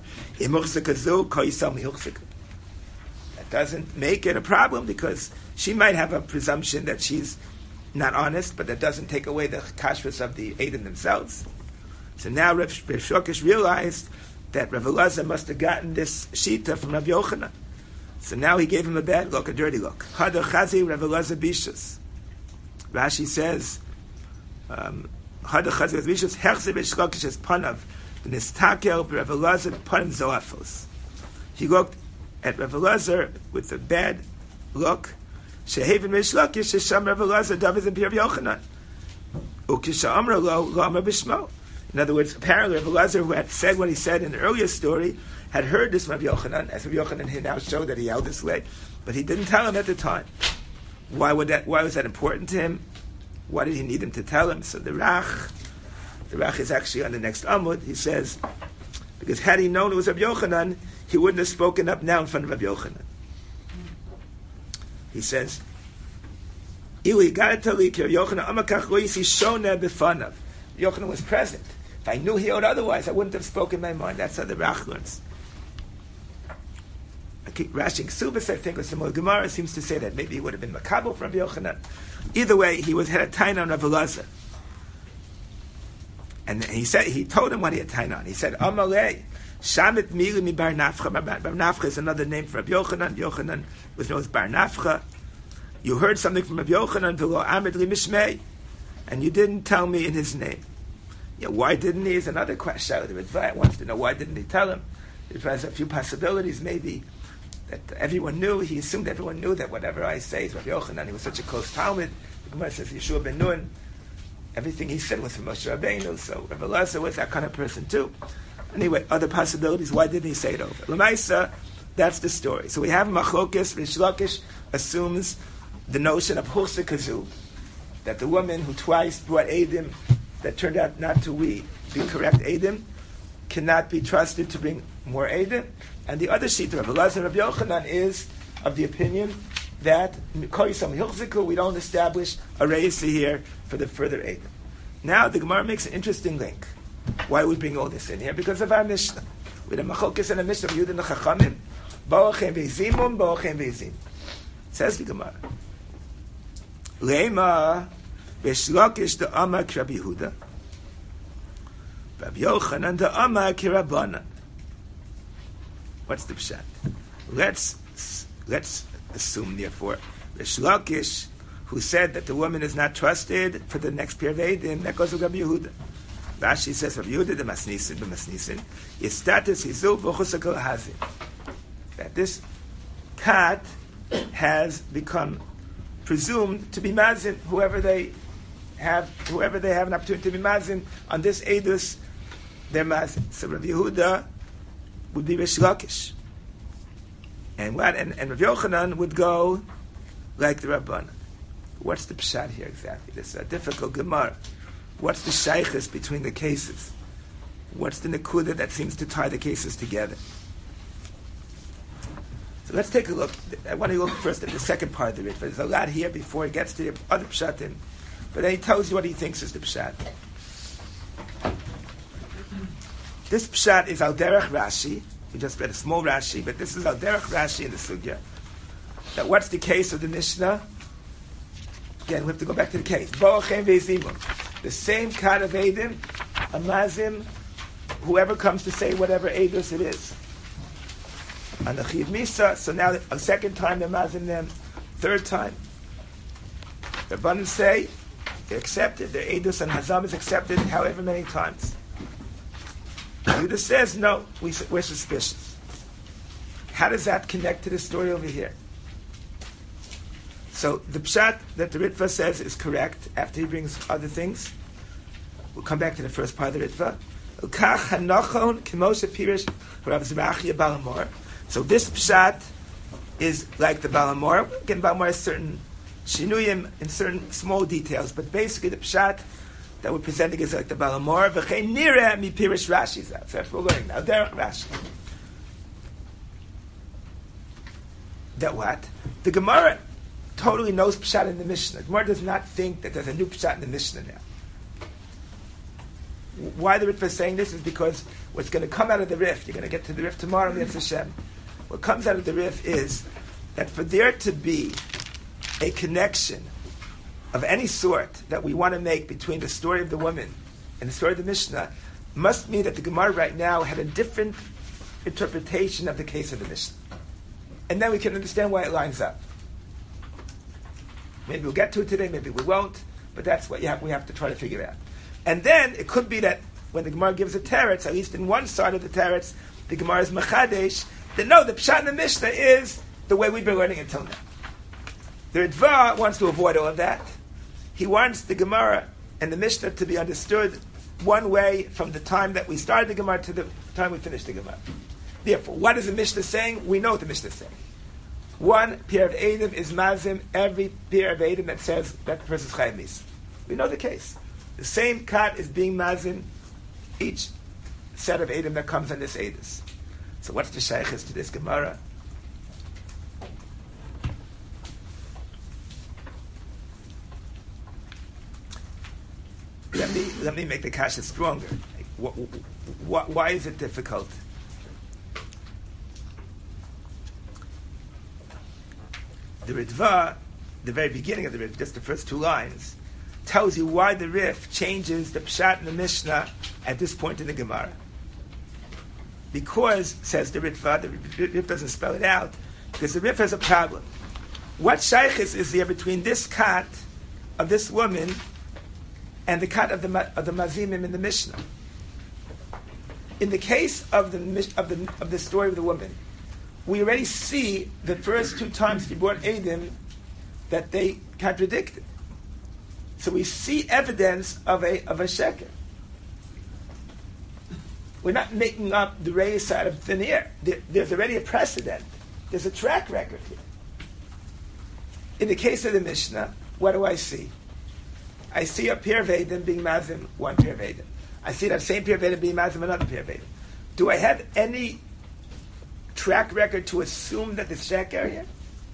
that doesn't make it a problem because she might have a presumption that she's not honest, but that doesn't take away the kashrus of the Eidim themselves. So now Rav Shokish realized that Rav Elazar must have gotten this shita from Rabbi Yochanan. So now he gave him a bad look, a dirty look. Hadar Chazi Rav Elazar Bishus. Rashi says, Hadar Chazi Rav Bishus Hechzer B'Shlokish as Panav V'Nistakel Rav Elazar Panav Zoafos. He looked at Rav Elazar with a bad look. Shehavin B'Shlokish Shesham Rav Elazar David and Rav Yochanan. Ukisha Amra Lo Amra B'Shmo. In other words, apparently Rav Elazar, who had said what he said in the earlier story, had heard this from Rav Yochanan, as Rav Yochanan he now showed that he held this way, but he didn't tell him at the time. Why was that important to him? Why did he need him to tell him? So the Rach is actually on the next Amud. He says, because had he known it was Rav Yochanan, he wouldn't have spoken up now in front of Rav Yochanan. He says, Yochanan was present. If I knew he owed otherwise, I wouldn't have spoken my mind. That's how the Rach learns. Rashi Ksubas, I think, or similar Gemara seems to say that maybe he would have been Makabel from Rabbi Yochanan. Either way, he had a taina on Rav Elazar. And he told him what he had taina on. He said, Amalei, Shamit Mili mi Bar Nafcha. Bar Nafcha is another name for Rabbi Yochanan. Yochanan was known as Bar Nafcha. You heard something from Rabbi Yochanan, V'lo Amid li Mishmei, and you didn't tell me in his name. Yeah, why didn't he? Is another question. The Ritva wants to know why didn't he tell him. There's a few possibilities, maybe that everyone knew. He assumed everyone knew that whatever I say is Rabbi Yochanan. He was such a close Talmud. The Gemara says Yeshua ben Nun. Everything he said was from Moshe Rabbeinu. So Rav Elazar was that kind of person too. Anyway, other possibilities. Why didn't he say it over? L'maisa, that's the story. So we have Machlokes. Rish Lakish assumes the notion of Huchsa Kazu, that the woman who twice brought Eidim that turned out not to be correct Eidim cannot be trusted to bring more Eidim. And the other sheet of Rav Elazar and Rabbi Yochanan is of the opinion that we don't establish a reisa here for the further Eidim. Now the Gemara makes an interesting link. Why we bring all this in here? Because of our Mishnah. With a Machlokes and a Mishnah of Yud and Chachamim, Bo'achem ve'izimum, Bo'achem ve'izim. Says the Gemara. Leima Rish Lakish the Amar Rabbi Yehuda, Rabbi Yochanan the Amar Rabbanan. What's the pshat? Let's assume, therefore, Rish Lakish, who said that the woman is not trusted for the next pair of Eidim, that goes with Rabbi Yehuda. Rashi says Rabbi Yehuda the Masnisin, Yistatus Hizu v'chusakol hazin. That this cat has become presumed to be mazin, whoever they have an opportunity to be mazin on this edus, they're mazin. So Rabbi Yehuda would be Rish Lakish, and Rabbi Yochanan would go like the Rabbanan. What's the pshat here exactly? This is a difficult Gemara. What's the shaykhus between the cases? What's the nekuda that seems to tie the cases together? So let's take a look. I want to look first at the second part of the Ritva. There's a lot here before it gets to the other pshatim, but then he tells you what he thinks is the pshat. This pshat is al derech Rashi. We just read a small Rashi, but this is al derech Rashi in the sugya. That what's the case of the Mishnah? Again, we have to go back to the case. Bo'achem ve'zimun. The same kind of Eidim, a Mazim, whoever comes to say whatever Eidos it is. And the Chiv Misa, so now a second time they're Mazim them, third time. The Rabbanan say, they're accepted, their Eidos and Hazam is accepted however many times. Yehuda says, no, we're suspicious. How does that connect to the story over here? So the pshat that the Ritva says is correct after he brings other things. We'll come back to the first part of the Ritva. So this pshat is like the Balamor. Again, Balamor has certain shinuyim in certain small details, but basically the pshat that we're presenting is like the Balamor. V'chein nireh mi pirish Rashi. So that's what we're learning now. Derech Rashi. That what? The Gemara totally knows pshat in the Mishnah. The Gemara does not think that there's a new pshat in the Mishnah now. Why the Ritva is saying this is because what's going to come out of the Rif, you're going to get to the Rif tomorrow, Yetz Hashem. What comes out of the Rif is that for there to be a connection of any sort that we want to make between the story of the woman and the story of the Mishnah, must mean that the Gemara right now had a different interpretation of the case of the Mishnah. And then we can understand why it lines up. Maybe we'll get to it today, maybe we won't, but that's what we have to try to figure out. And then it could be that when the Gemara gives a teretz, at least in one side of the teretz, the Gemara is mechadesh, that no, the pshat in the Mishnah is the way we've been learning until now. The Ritva wants to avoid all of that. He wants the Gemara and the Mishnah to be understood one way from the time that we started the Gemara to the time we finished the Gemara. Therefore, what is the Mishnah saying? We know what the Mishnah is saying. One pair of Eidim is Mazim, every pair of Eidim that says that the person is Chayav Misa. We know the case. The same kat is being Mazim, each set of Eidim that comes on this Eidus. So what's the shaykhis to this Gemara? Let me make the kasha stronger. Why is it difficult? The Ritva, the very beginning of the Rif, just the first two lines, tells you why the Rif changes the Pshat in the Mishnah at this point in the Gemara. Because, says the Ritva, the Rif doesn't spell it out, because the Rif has a problem. What shaykhis is there between this kat of this woman and the kat of the mazimim in the Mishnah? In the case of the story of the woman, we already see the first two times he brought Eidim that they contradicted. So we see evidence of a sheker. We're not making up the race out of thin air. There's already a precedent. There's a track record here. In the case of the Mishnah, what do I see? I see a pair of Eidim being Mazim, one pair of Eidim. I see that same pair of Eidim being Mazim, another pair of Eidim. Do I have any track record to assume that it's sheker here?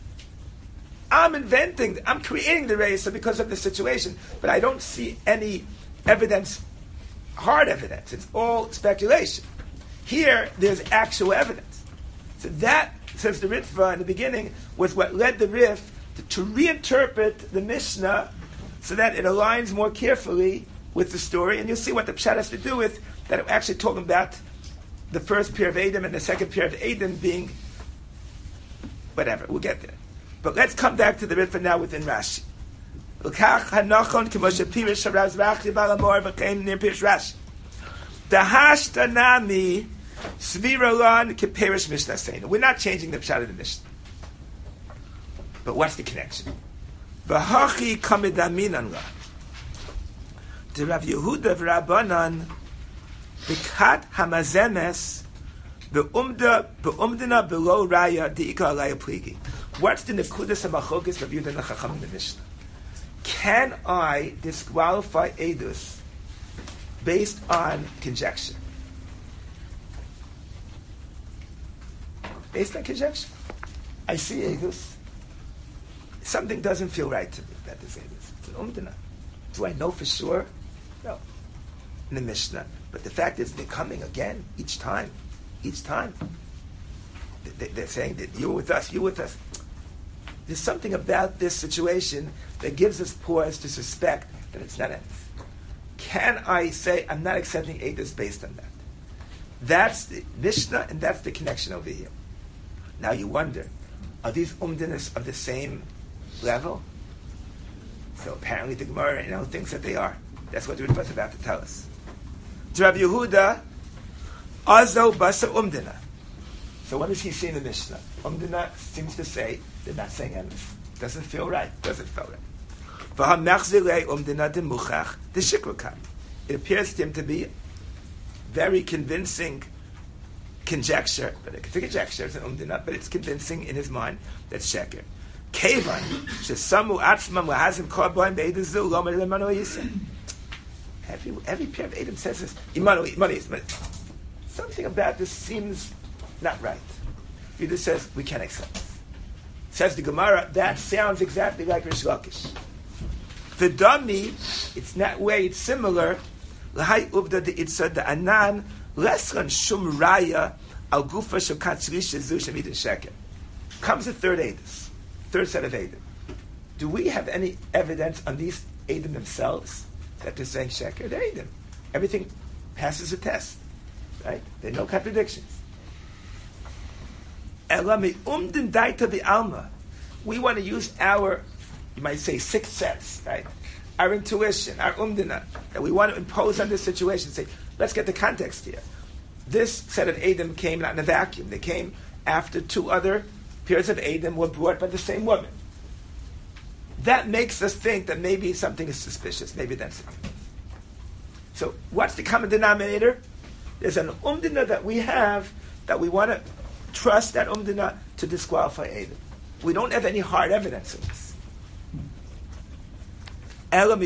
I'm creating the race because of the situation, but I don't see any evidence, hard evidence. It's all speculation. Here, there's actual evidence. So that, says the Ritva in the beginning, was what led the Rif to reinterpret the Mishnah so that it aligns more carefully with the story. And you'll see what the Pshat has to do with that. I'm actually talking about the first pair of Eidim and the second pair of Eidim being whatever. We'll get there. But let's come back to the Ritva now within Rashi. We're not changing the pshat of the Mishnah. But what's the connection? V'hachi kamidaminan la. The Rav Yehuda v'Rabbanan b'kat hamazemes be'umdina below raya de'ika alaya pligi. What's the nekudas hamachokis Rav Yehuda and the Chacham in the Mishnah? Can I disqualify edus based on conjecture? Based on conjecture. I see Eidos. Something doesn't feel right to me that this Eidos. It's an umdana. Do I know for sure? No. In the Mishnah. But the fact is, they're coming again each time. Each time. They're saying that you're with us, you're with us. There's something about this situation that gives us pause to suspect that it's not emes. Can I say I'm not accepting Eidos based on that? That's the Mishnah, and that's the connection over here. Now you wonder, are these umdinas of the same level? So apparently the Gemara, thinks that they are. That's what the Ritva is about to tell us. To Rav Yehuda, Azo Basa Umdina. So what does he say in the Mishnah? Umdina seems to say they're not saying emes. Doesn't feel right. Doesn't feel right. It appears to him to be very convincing conjecture, but it's a conjecture, it's an umdina, but it's convincing in his mind that sheker. Kevan, shesamu atzmam lahazim korban beidazu lomer lemano yisem. Every pair of Adam says this. Something about this seems not right. He just says we can't accept this. Says the Gemara, that sounds exactly like Rish Lakish. The dummy, it's not way, it's similar. L'hai uvda de itzad de anan lesran shum raya al gufa shokatzrish zezu shemid sheker. Comes the third Eidos, third set of Eidim. Do we have any evidence on these Eidim themselves that they're saying sheker? They're Eidim. Everything passes the test, right? There are no contradictions. Elami umdin daita bi alma. We want to use our, you might say, sixth sense, right? Our intuition, our umdina, that we want to impose on this situation. Say, let's get the context here. This set of Eidim came not in a vacuum. They came after two other pairs of Eidim were brought by the same woman. That makes us think that maybe something is suspicious. Maybe that's it. So what's the common denominator? There's an umdina that we have that we want to trust that umdina to disqualify Eidim. We don't have any hard evidence of this. We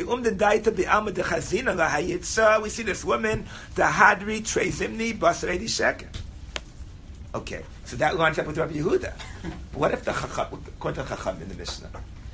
see this woman, the Hadri Trezimni Basredi Sheker. Okay, so that lines up with Rabbi Yehuda. What if the Chacham, according to Chacham in the Mishnah?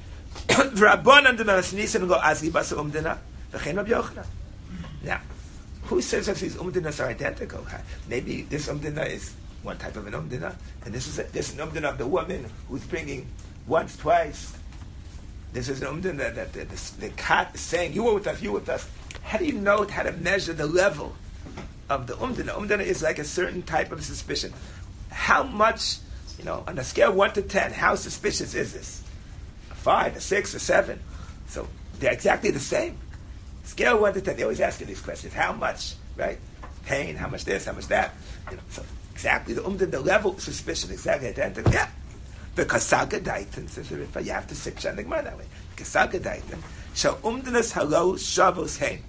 Now, who says that these umdinas are identical? Maybe this umdina is one type of an umdina, and this is an umdina of the woman who's bringing once, twice. This is an umdina that the cat is saying, you were with us, you were with us. How do you know how to measure the level of the umdina? Umdina is like a certain type of suspicion. How much, on a scale of 1 to 10, how suspicious is this? A 5, a 6, a 7? So they're exactly the same. Scale of 1 to 10, they always ask you these questions. How much, right? Pain, how much this, how much that? So exactly the umdina, the level of suspicion, exactly identical. Yeah. The kasaga daitan says the Ritva, you have to sit on the Gemara that way. The kasaga daitan shall umdinas halo shavos hein.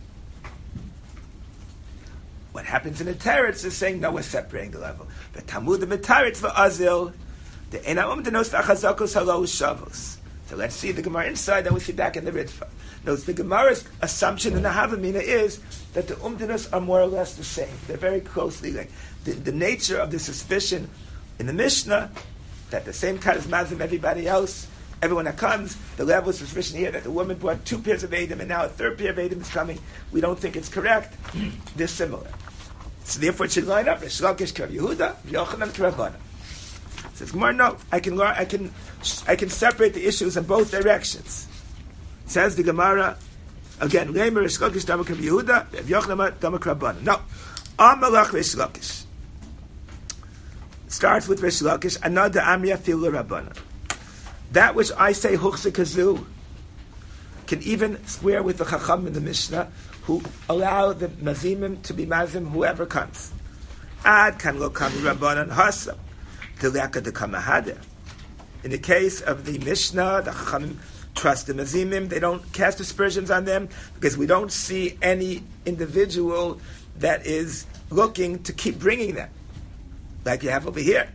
What happens in the teretz is saying no, we're separating the level. The Talmud the teretz va'azil the ena umdinos va'chazakos halo shavos. So let's see the Gemara inside, then we see back in the Ritva. Notice the Gemara's assumption in the Havamina is that the umdinos are more or less the same. They're very closely linked. The nature of the suspicion in the Mishnah, that the same kind of mazim everybody else, everyone that comes, the level of suspicion here that the woman brought 2 pairs of Eidim and now a 3rd pair of Eidim is coming, we don't think it's correct. They're similar. So therefore it should line up. Rish Lakish Rav Yehuda, Yochanan Rabbanan. Says Gemara, no, I can separate the issues in both directions. Says the Gemara again, Leimer Rish Lakish Damak Rav Yehuda, Yochanan Damak Rabbanan. No, Amalach Rish Lakish. Starts with Rish Lakish, another Amriya Filu Rabbanan. That which I say Huchse Kazu can even square with the Chacham in the Mishnah who allow the Mazimim to be Mazim whoever comes. Ad kan lo kami Rabbanan Hasa Tilaka de Kamahada. In the case of the Mishnah, the Chacham trust the Mazimim, they don't cast aspersions on them because we don't see any individual that is looking to keep bringing them. Like you have over here,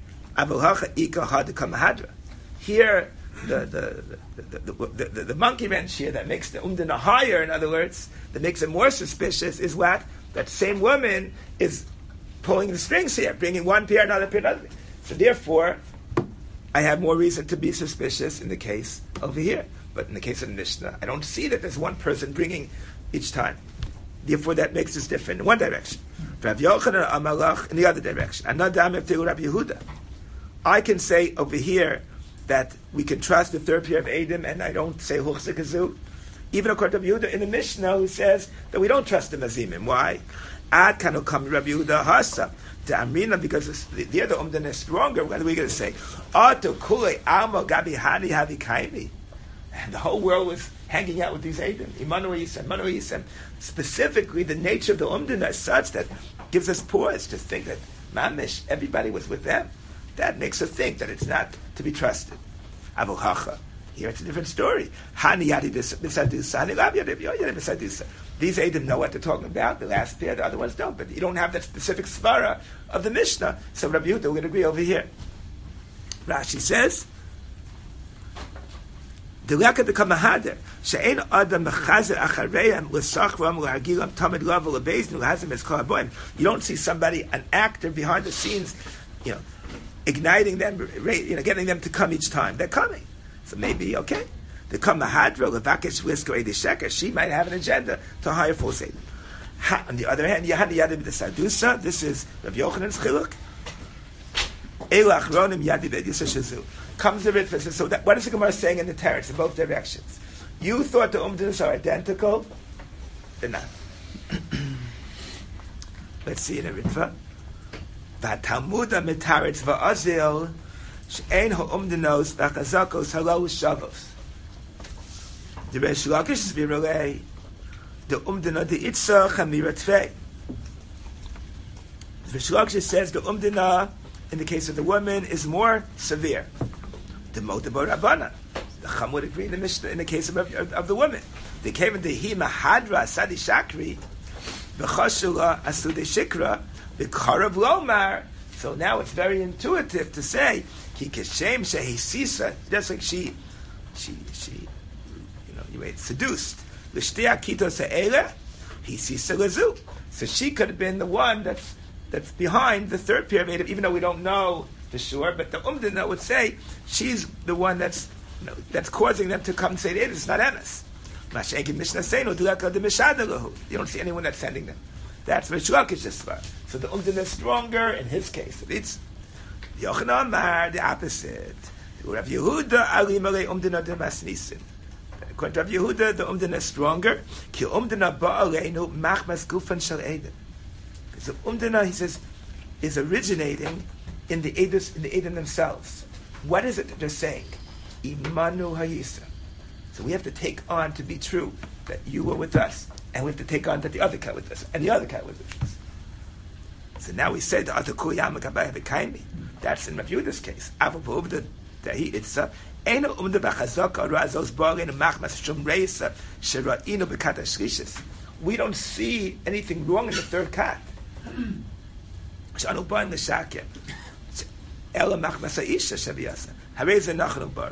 here the monkey wrench here that makes the umdina higher. In other words, that makes it more suspicious is what that same woman is pulling the strings here, bringing one pair, another pair, another pair. So therefore, I have more reason to be suspicious in the case over here. But in the case of the Mishnah, I don't see that there's one person bringing each time. Therefore, that makes us different in one direction. Rav Yochanan Amalach in the other direction. Anadam Eftiru Rabbi Yehuda. I can say over here that we can trust the third pair of Edom, and I don't say Huchzikazu. Even according to Rabbi Yehuda in the Mishnah, who says that we don't trust the Mazimim. Why? Ad Kanu Kam Rabbi Yehuda Hasa. The Amrina, because the other Umdan is stronger. What are we going to say? Ato Kule Alma Gabi Hani Havi Kaimi. And the whole world was hanging out with these Edom. Imanu Yisem. Specifically, the nature of the Umdana is such that gives us pause to think that Mamish, everybody was with them. That makes us think that it's not to be trusted. Avu Hacha. Here it's a different story. These Edom know what they're talking about. The last pair, the other ones don't. But you don't have that specific svara of the Mishnah. So Rabbi Yehuda, we're going to agree over here. Rashi says, you don't see somebody, an actor behind the scenes, igniting them, getting them to come each time. They're coming. So maybe, okay. She might have an agenda to hire false Edom. On the other hand, this is Rav Yochanan's chiluk. Comes the Ritva. So what is the Gemara saying in the Teretz in both directions? You thought the Umdinas are identical? They're not. Let's see in the Ritva. V'Talmuda mitaretz va'azil she'ein ha'umdinos v'chazakos halau shavos. The Reish Lakish is virulei the Umdina the Itzach hamiratfei. The Reish Lakish says the Umdina in the case of the woman is more severe. The Motabo Rabbana. The Chum would agree in the Mishnah in the case of the woman. They came in the Hima Hadra Sadi Shakri, the Chashula Asude Shikra, the Karav Lomar. So now it's very intuitive to say, Ki Keshem Shehi Sisa, just like she seduced. L'shtia Kito Se'ele, He Sisa Lazu. So she could have been the one that's behind the third pair of Edom, even though we don't know for sure, but the Umdana would say she's the one that's causing them to come and say Edom. It's not Emes. You don't see anyone that's sending them. That's Reish Lakish's svara. So the Umdana is stronger in his case. It's Yochanan Amar, the opposite. Rav Yehuda Alimale Umdana de Masnisin. According to Rav Yehuda, the Umdana is stronger. Ki Umdana ba'aleinu machmas gufan shel Edom. So Umdana, he says, is originating in the Edom themselves. What is it that they're saying? Imanu hayisa. So we have to take on to be true that you were with us, and we have to take on that the other cat with us, and the other cat was with us. So now we say the other kuyama kabaya v'kaimi. That's in Rav Yehuda's case. Avavuvda dahi itza eno umda b'chazaka razos barin machmas shum reisa sherainu b'kata shrishis. We don't see anything wrong in the third cat. Shanu barin l'shakya ela machmas ha'isha shaviyasa harei nachnu bar.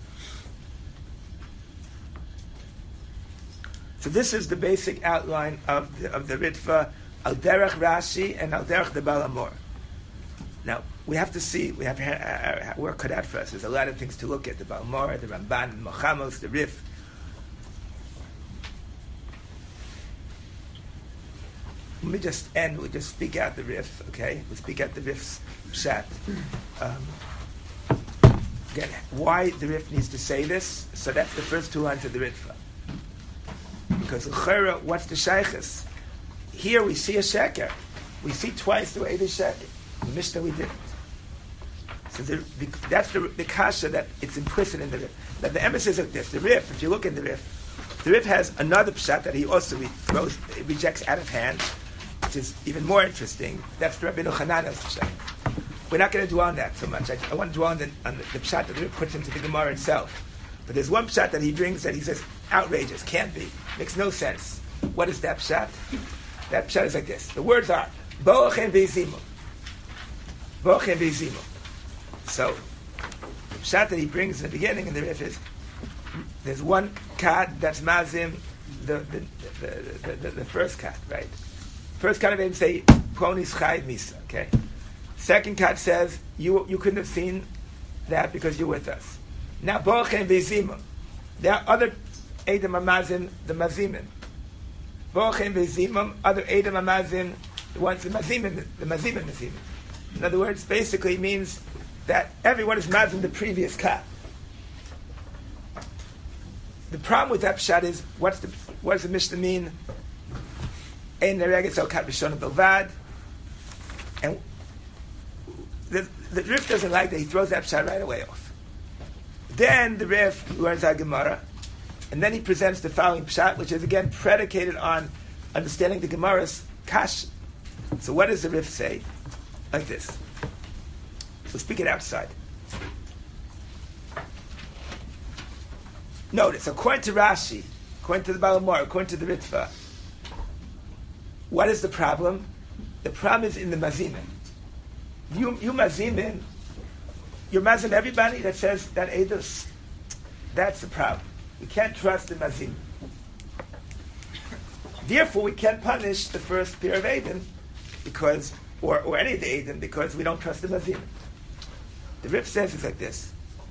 So this is the basic outline of the Ritva, Al Derech Rashi and Al Derech the Balamor. Now, we have to see, we have work cut out for us. There's a lot of things to look at, the Balamor, the Ramban, the Mochamos, the Rif. Let me just end, we'll just speak out the Rif, okay? We'll speak out the Rif's Pshat. Again, why the Rif needs to say this? So that's the first two lines of the Ritva. Because l'chera, what's the shaykhis? Here we see a sheker. We see twice the way the sheker. In the Mishnah we didn't. So that's the kasha that it's implicit in the Rif. Now the emphasis of this, the Rif, if you look in the Rif has another pshat that he also rejects out of hand, which is even more interesting. That's the Rabbeinu Hananel's pshat. We're not going to dwell on that so much. I want to dwell on the pshat that the Rif puts into the Gemara itself. But there's one pshat that he brings that he says, outrageous, can't be, makes no sense. What is that pshat? That pshat is like this. The words are, Bo'ochem v'zimu. Bo'ochem v'zimu. So, the pshat that he brings in the beginning in the Rif is, there's one kat that's mazim, the first kat, right? First kat of him say, Pronis chayv misa, okay? Second kat says, you couldn't have seen that because you're with us. Now, Borachem Ve'zimim. There are other Edom Amazim, the Mazimim. Borachem Ve'zimim, other Edom Amazim, the ones, the Mazimim. In other words, basically means that everyone is Mazim the previous kat. The problem with that pshat is, what does the Mishnah mean? Ein nereges el kat rishona bilvad. And the Rif doesn't like that, he throws that pshat right away off. Then the Rif learns our Gemara, and then he presents the following pshat, which is again predicated on understanding the Gemara's kash. So what does the Rif say? Like this. We'll speak it outside. Notice, according to Rashi, according to the Balamor, according to the Ritva, what is the problem? The problem is in the Mazimin. You Mazimin, you're Mazim everybody that says that Eidos. That's the problem. We can't trust the Mazim. Therefore, we can't punish the first pair of Eidim because, or any of the Eidim, because we don't trust the Mazim. The Rif says it's like this.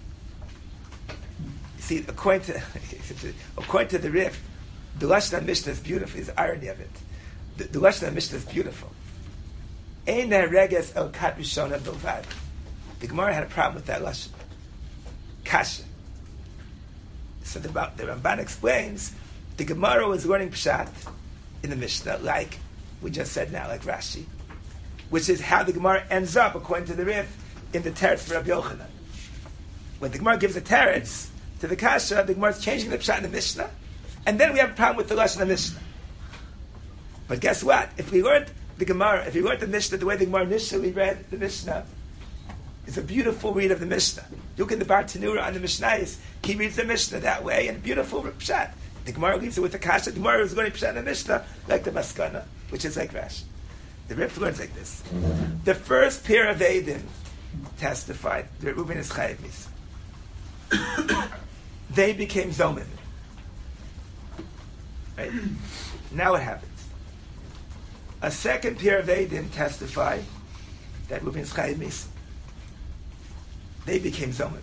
See, according to the Rif, the Lashon Mishnah is beautiful. Is the irony of it. The Lashon Mishnah is beautiful. Ein reges el kat rishona bilvad. The Gemara had a problem with that Lashon. Kasha. So the Ramban explains the Gemara was learning pshat in the Mishnah, like we just said now, like Rashi, which is how the Gemara ends up, according to the Rif, in the teretz for Rabbi Yochanan. When the Gemara gives a teretz to the Kasha, the Gemara is changing the pshat in the Mishnah, and then we have a problem with the Lashon of the Mishnah. But guess what? If we learned the Gemara, if we learned the Mishnah the way the Gemara initially read the Mishnah, it's a beautiful read of the Mishnah. Look at the Bar Tanura on the Mishnayos. He reads the Mishnah that way, and beautiful pshat. The Gemara leaves it with the Kasha. The Gemara is learning pshat in the Mishnah like the Maskana, which is like Rashi. The Rif learns like this. The first pair of Eidim testified, the Reuben is Chayav Misa. They became Zomim. Right? Now what happens? A second pair of Eidim testify that Reuben is Chayav Misa. They became Zomim.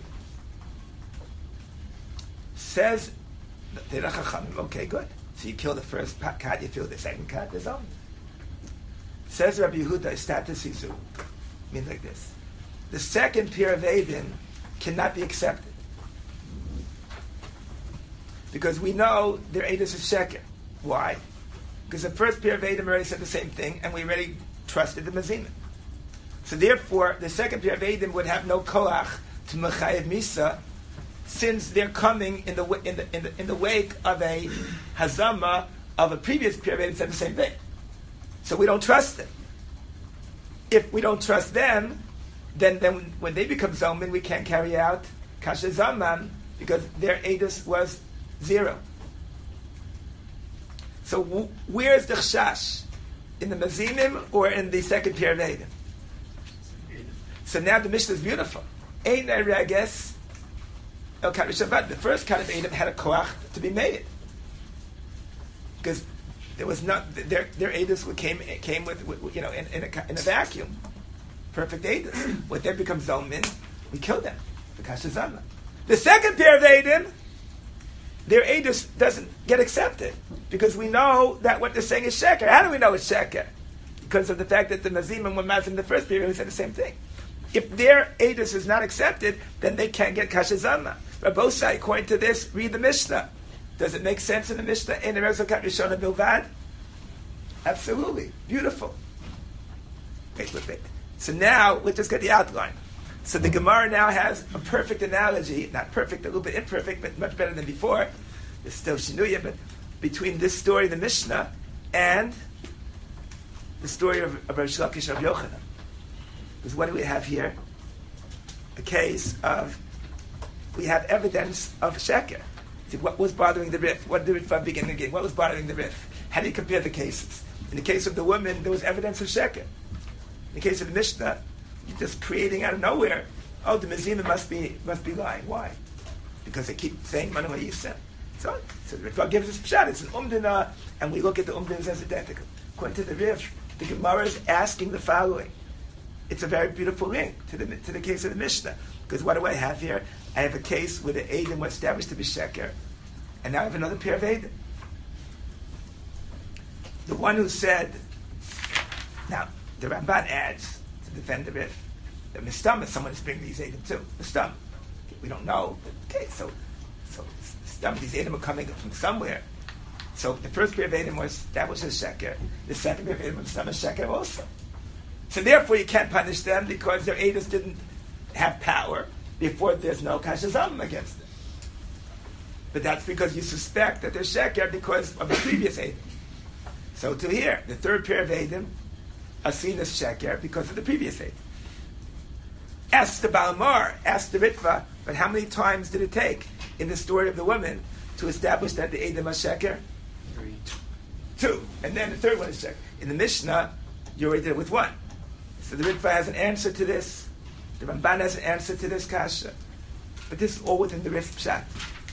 Says the Chachamim, okay, good. So you kill the first cat, you kill the second cat, there's Zomim. Says Rabbi Yehuda, status Izu. Means like this. The second pair of Eidim cannot be accepted. Because we know their Eidus is Sheker. Why? Because the first pair of Eidim already said the same thing, and we already trusted the Mazimim. So therefore, the second pair of Eidim would have no koach to Mechayev Misa, since they're coming in the wake of a hazama of a previous pair of Eidim said the same thing. So we don't trust them. If we don't trust them, then when they become Zomin, we can't carry out Kasha Zaman because their Eidus was 0. So where's the Chashash? In the Mazimim or in the second pair of Eidim? So now the Mishnah is beautiful. Ein reges el kat rishavad. The first kind of Eidim had a koach to be made. Because there was not their Eidus came with in a vacuum. Perfect Eidus. When they become Zomin, we kill them. The Kasha Zama. The second pair of Eidim, their Eidus doesn't get accepted. Because we know that what they're saying is Sheker. How do we know it's Sheker? Because of the fact that the Mazimim were Mazim the first period who said the same thing. If their Eidus is not accepted, then they can't get Kasha Zama. Rabosai, according to this, read the Mishnah. Does it make sense in the Mishnah? In the Rezokat Rishona Bilvad? Absolutely. Beautiful. Wait. So now, let's just get the outline. So the Gemara now has a perfect analogy, not perfect, a little bit imperfect, but much better than before. There's still Shinuya, but between this story, the Mishnah, and the story of Rish Lakish of Yochanan. Because what do we have here? A case of, we have evidence of Sheker. See, what was bothering the Rif? What did the Rif begin again? What was bothering the Rif? How do you compare the cases? In the case of the woman, there was evidence of Sheker. In the case of the Mishnah, you're just creating out of nowhere, oh, the Mezimah must be lying. Why? Because they keep saying Manu Yisem. So the Rif gives us pshat. It's an umdana, and we look at the umdanas as identical. According to the Rif, the Gemara is asking the following. it's a very beautiful link to the case of the Mishnah. Because what do I have here? I have a case where the Eidim were established to be Sheker, and now I have another pair of Eidim. The one who said, now the Ramban adds to defend the Rif, that Mistam is someone who's bringing these Eidim too. Mistam, we don't know. Okay, so Mistam, these Eidim are coming from somewhere. So the first pair of Eidim was established as Sheker. The second pair of Eidim was Mistam as Sheker also. So therefore you can't punish them because their Eidim didn't have power. Therefore there's no Kashazam against them. But that's because you suspect that they're Sheker because of the previous Eidim. So to here, the third pair of Eidim are seen as Sheker because of the previous Eidim. Ask the Balmar, ask the Ritva, but how many times did it take in the story of the woman to establish that the Eidim are Sheker? 3. 2. And then the third one is Sheker. In the Mishnah, you already did it with 1. So the Ritva has an answer to this. The Ramban has an answer to this Kasha. But this is all within the Rif Pshat.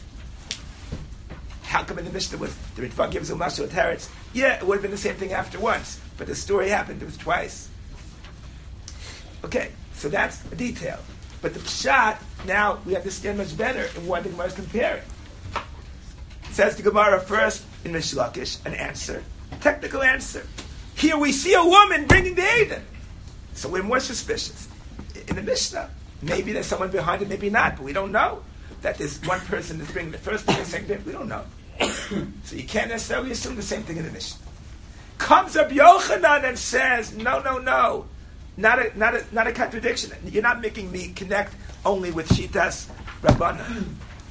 How come in the Mishnah was the Ritva gives Umashu with Teretz? Yeah, it would have been the same thing after once. But the story happened, it was twice. Okay, so that's a detail. But the Pshat, now we understand much better in what the Gemara is comparing. It says the Gemara first in Mishlakish, an answer, technical answer. Here we see a woman bringing the Eidim. So we're more suspicious. In the Mishnah, maybe there's someone behind it, maybe not, but we don't know that there's one person that's bringing the first thing, the second thing, we don't know. So you can't necessarily assume the same thing in the Mishnah. Comes up Yochanan and says, no, not a contradiction. You're not making me connect only with Shitas Rabbana.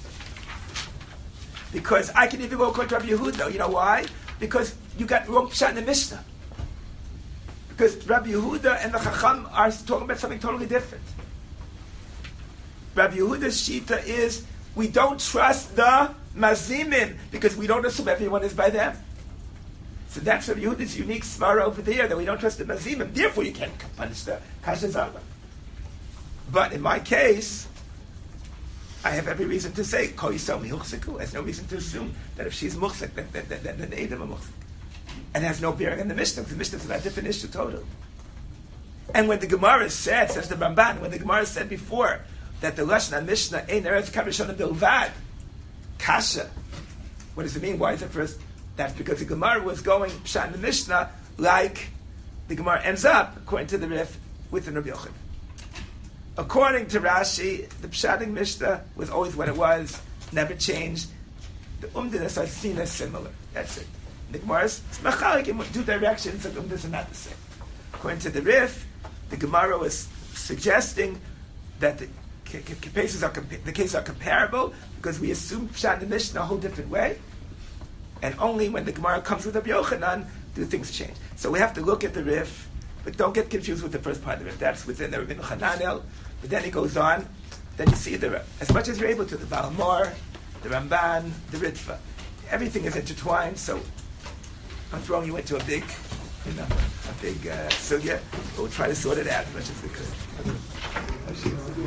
Because I can even go according to Rabbi Yehuda. You know why? Because you got wrong Pshat in the Mishnah. Because Rabbi Yehuda and the Chacham are talking about something totally different. Rabbi Yehuda's Shita is, we don't trust the Mazimim, because we don't assume everyone is by them. So that's Rabbi Yehuda's unique svara over there, that we don't trust the Mazimim, therefore you can't punish the Kasha Zalman. But in my case, I have every reason to say, Kol Yisrael Mihuchziku, has no reason to assume that if she's Muchzik, then the Eidim are Muchzik. And has no bearing on the Mishnah, because the Mishnah is about a different issue totally. And when the Gemara said, says the Ramban, when the Gemara said before, that the Lashon Mishnah ain't eretz kavishon bilvad, kasha. What does it mean? Why is it first? That's because the Gemara was going pshat in the Mishnah like the Gemara ends up, according to the Rif, within Rabbi Yochanan. According to Rashi, the pshat in Mishnah was always what it was, never changed. The umdinas are seen as similar. That's it. The Gemara is machalik in 2 directions, and umdinas are not the same. According to the Rif, the Gemara was suggesting that the cases are comparable because we assume Pshat in the Mishnah a whole different way, and only when the Gemara comes with Rabbi Yochanan do things change. So we have to look at the Rif, but don't get confused with the first part of the Rif. That's within the Rabbeinu Hananel. But then he goes on. Then you see as much as you're able to, the Balmor, the Ramban, the Ritva. Everything is intertwined. So I'm throwing you into a big sugya. But we'll try to sort it out as much as we could.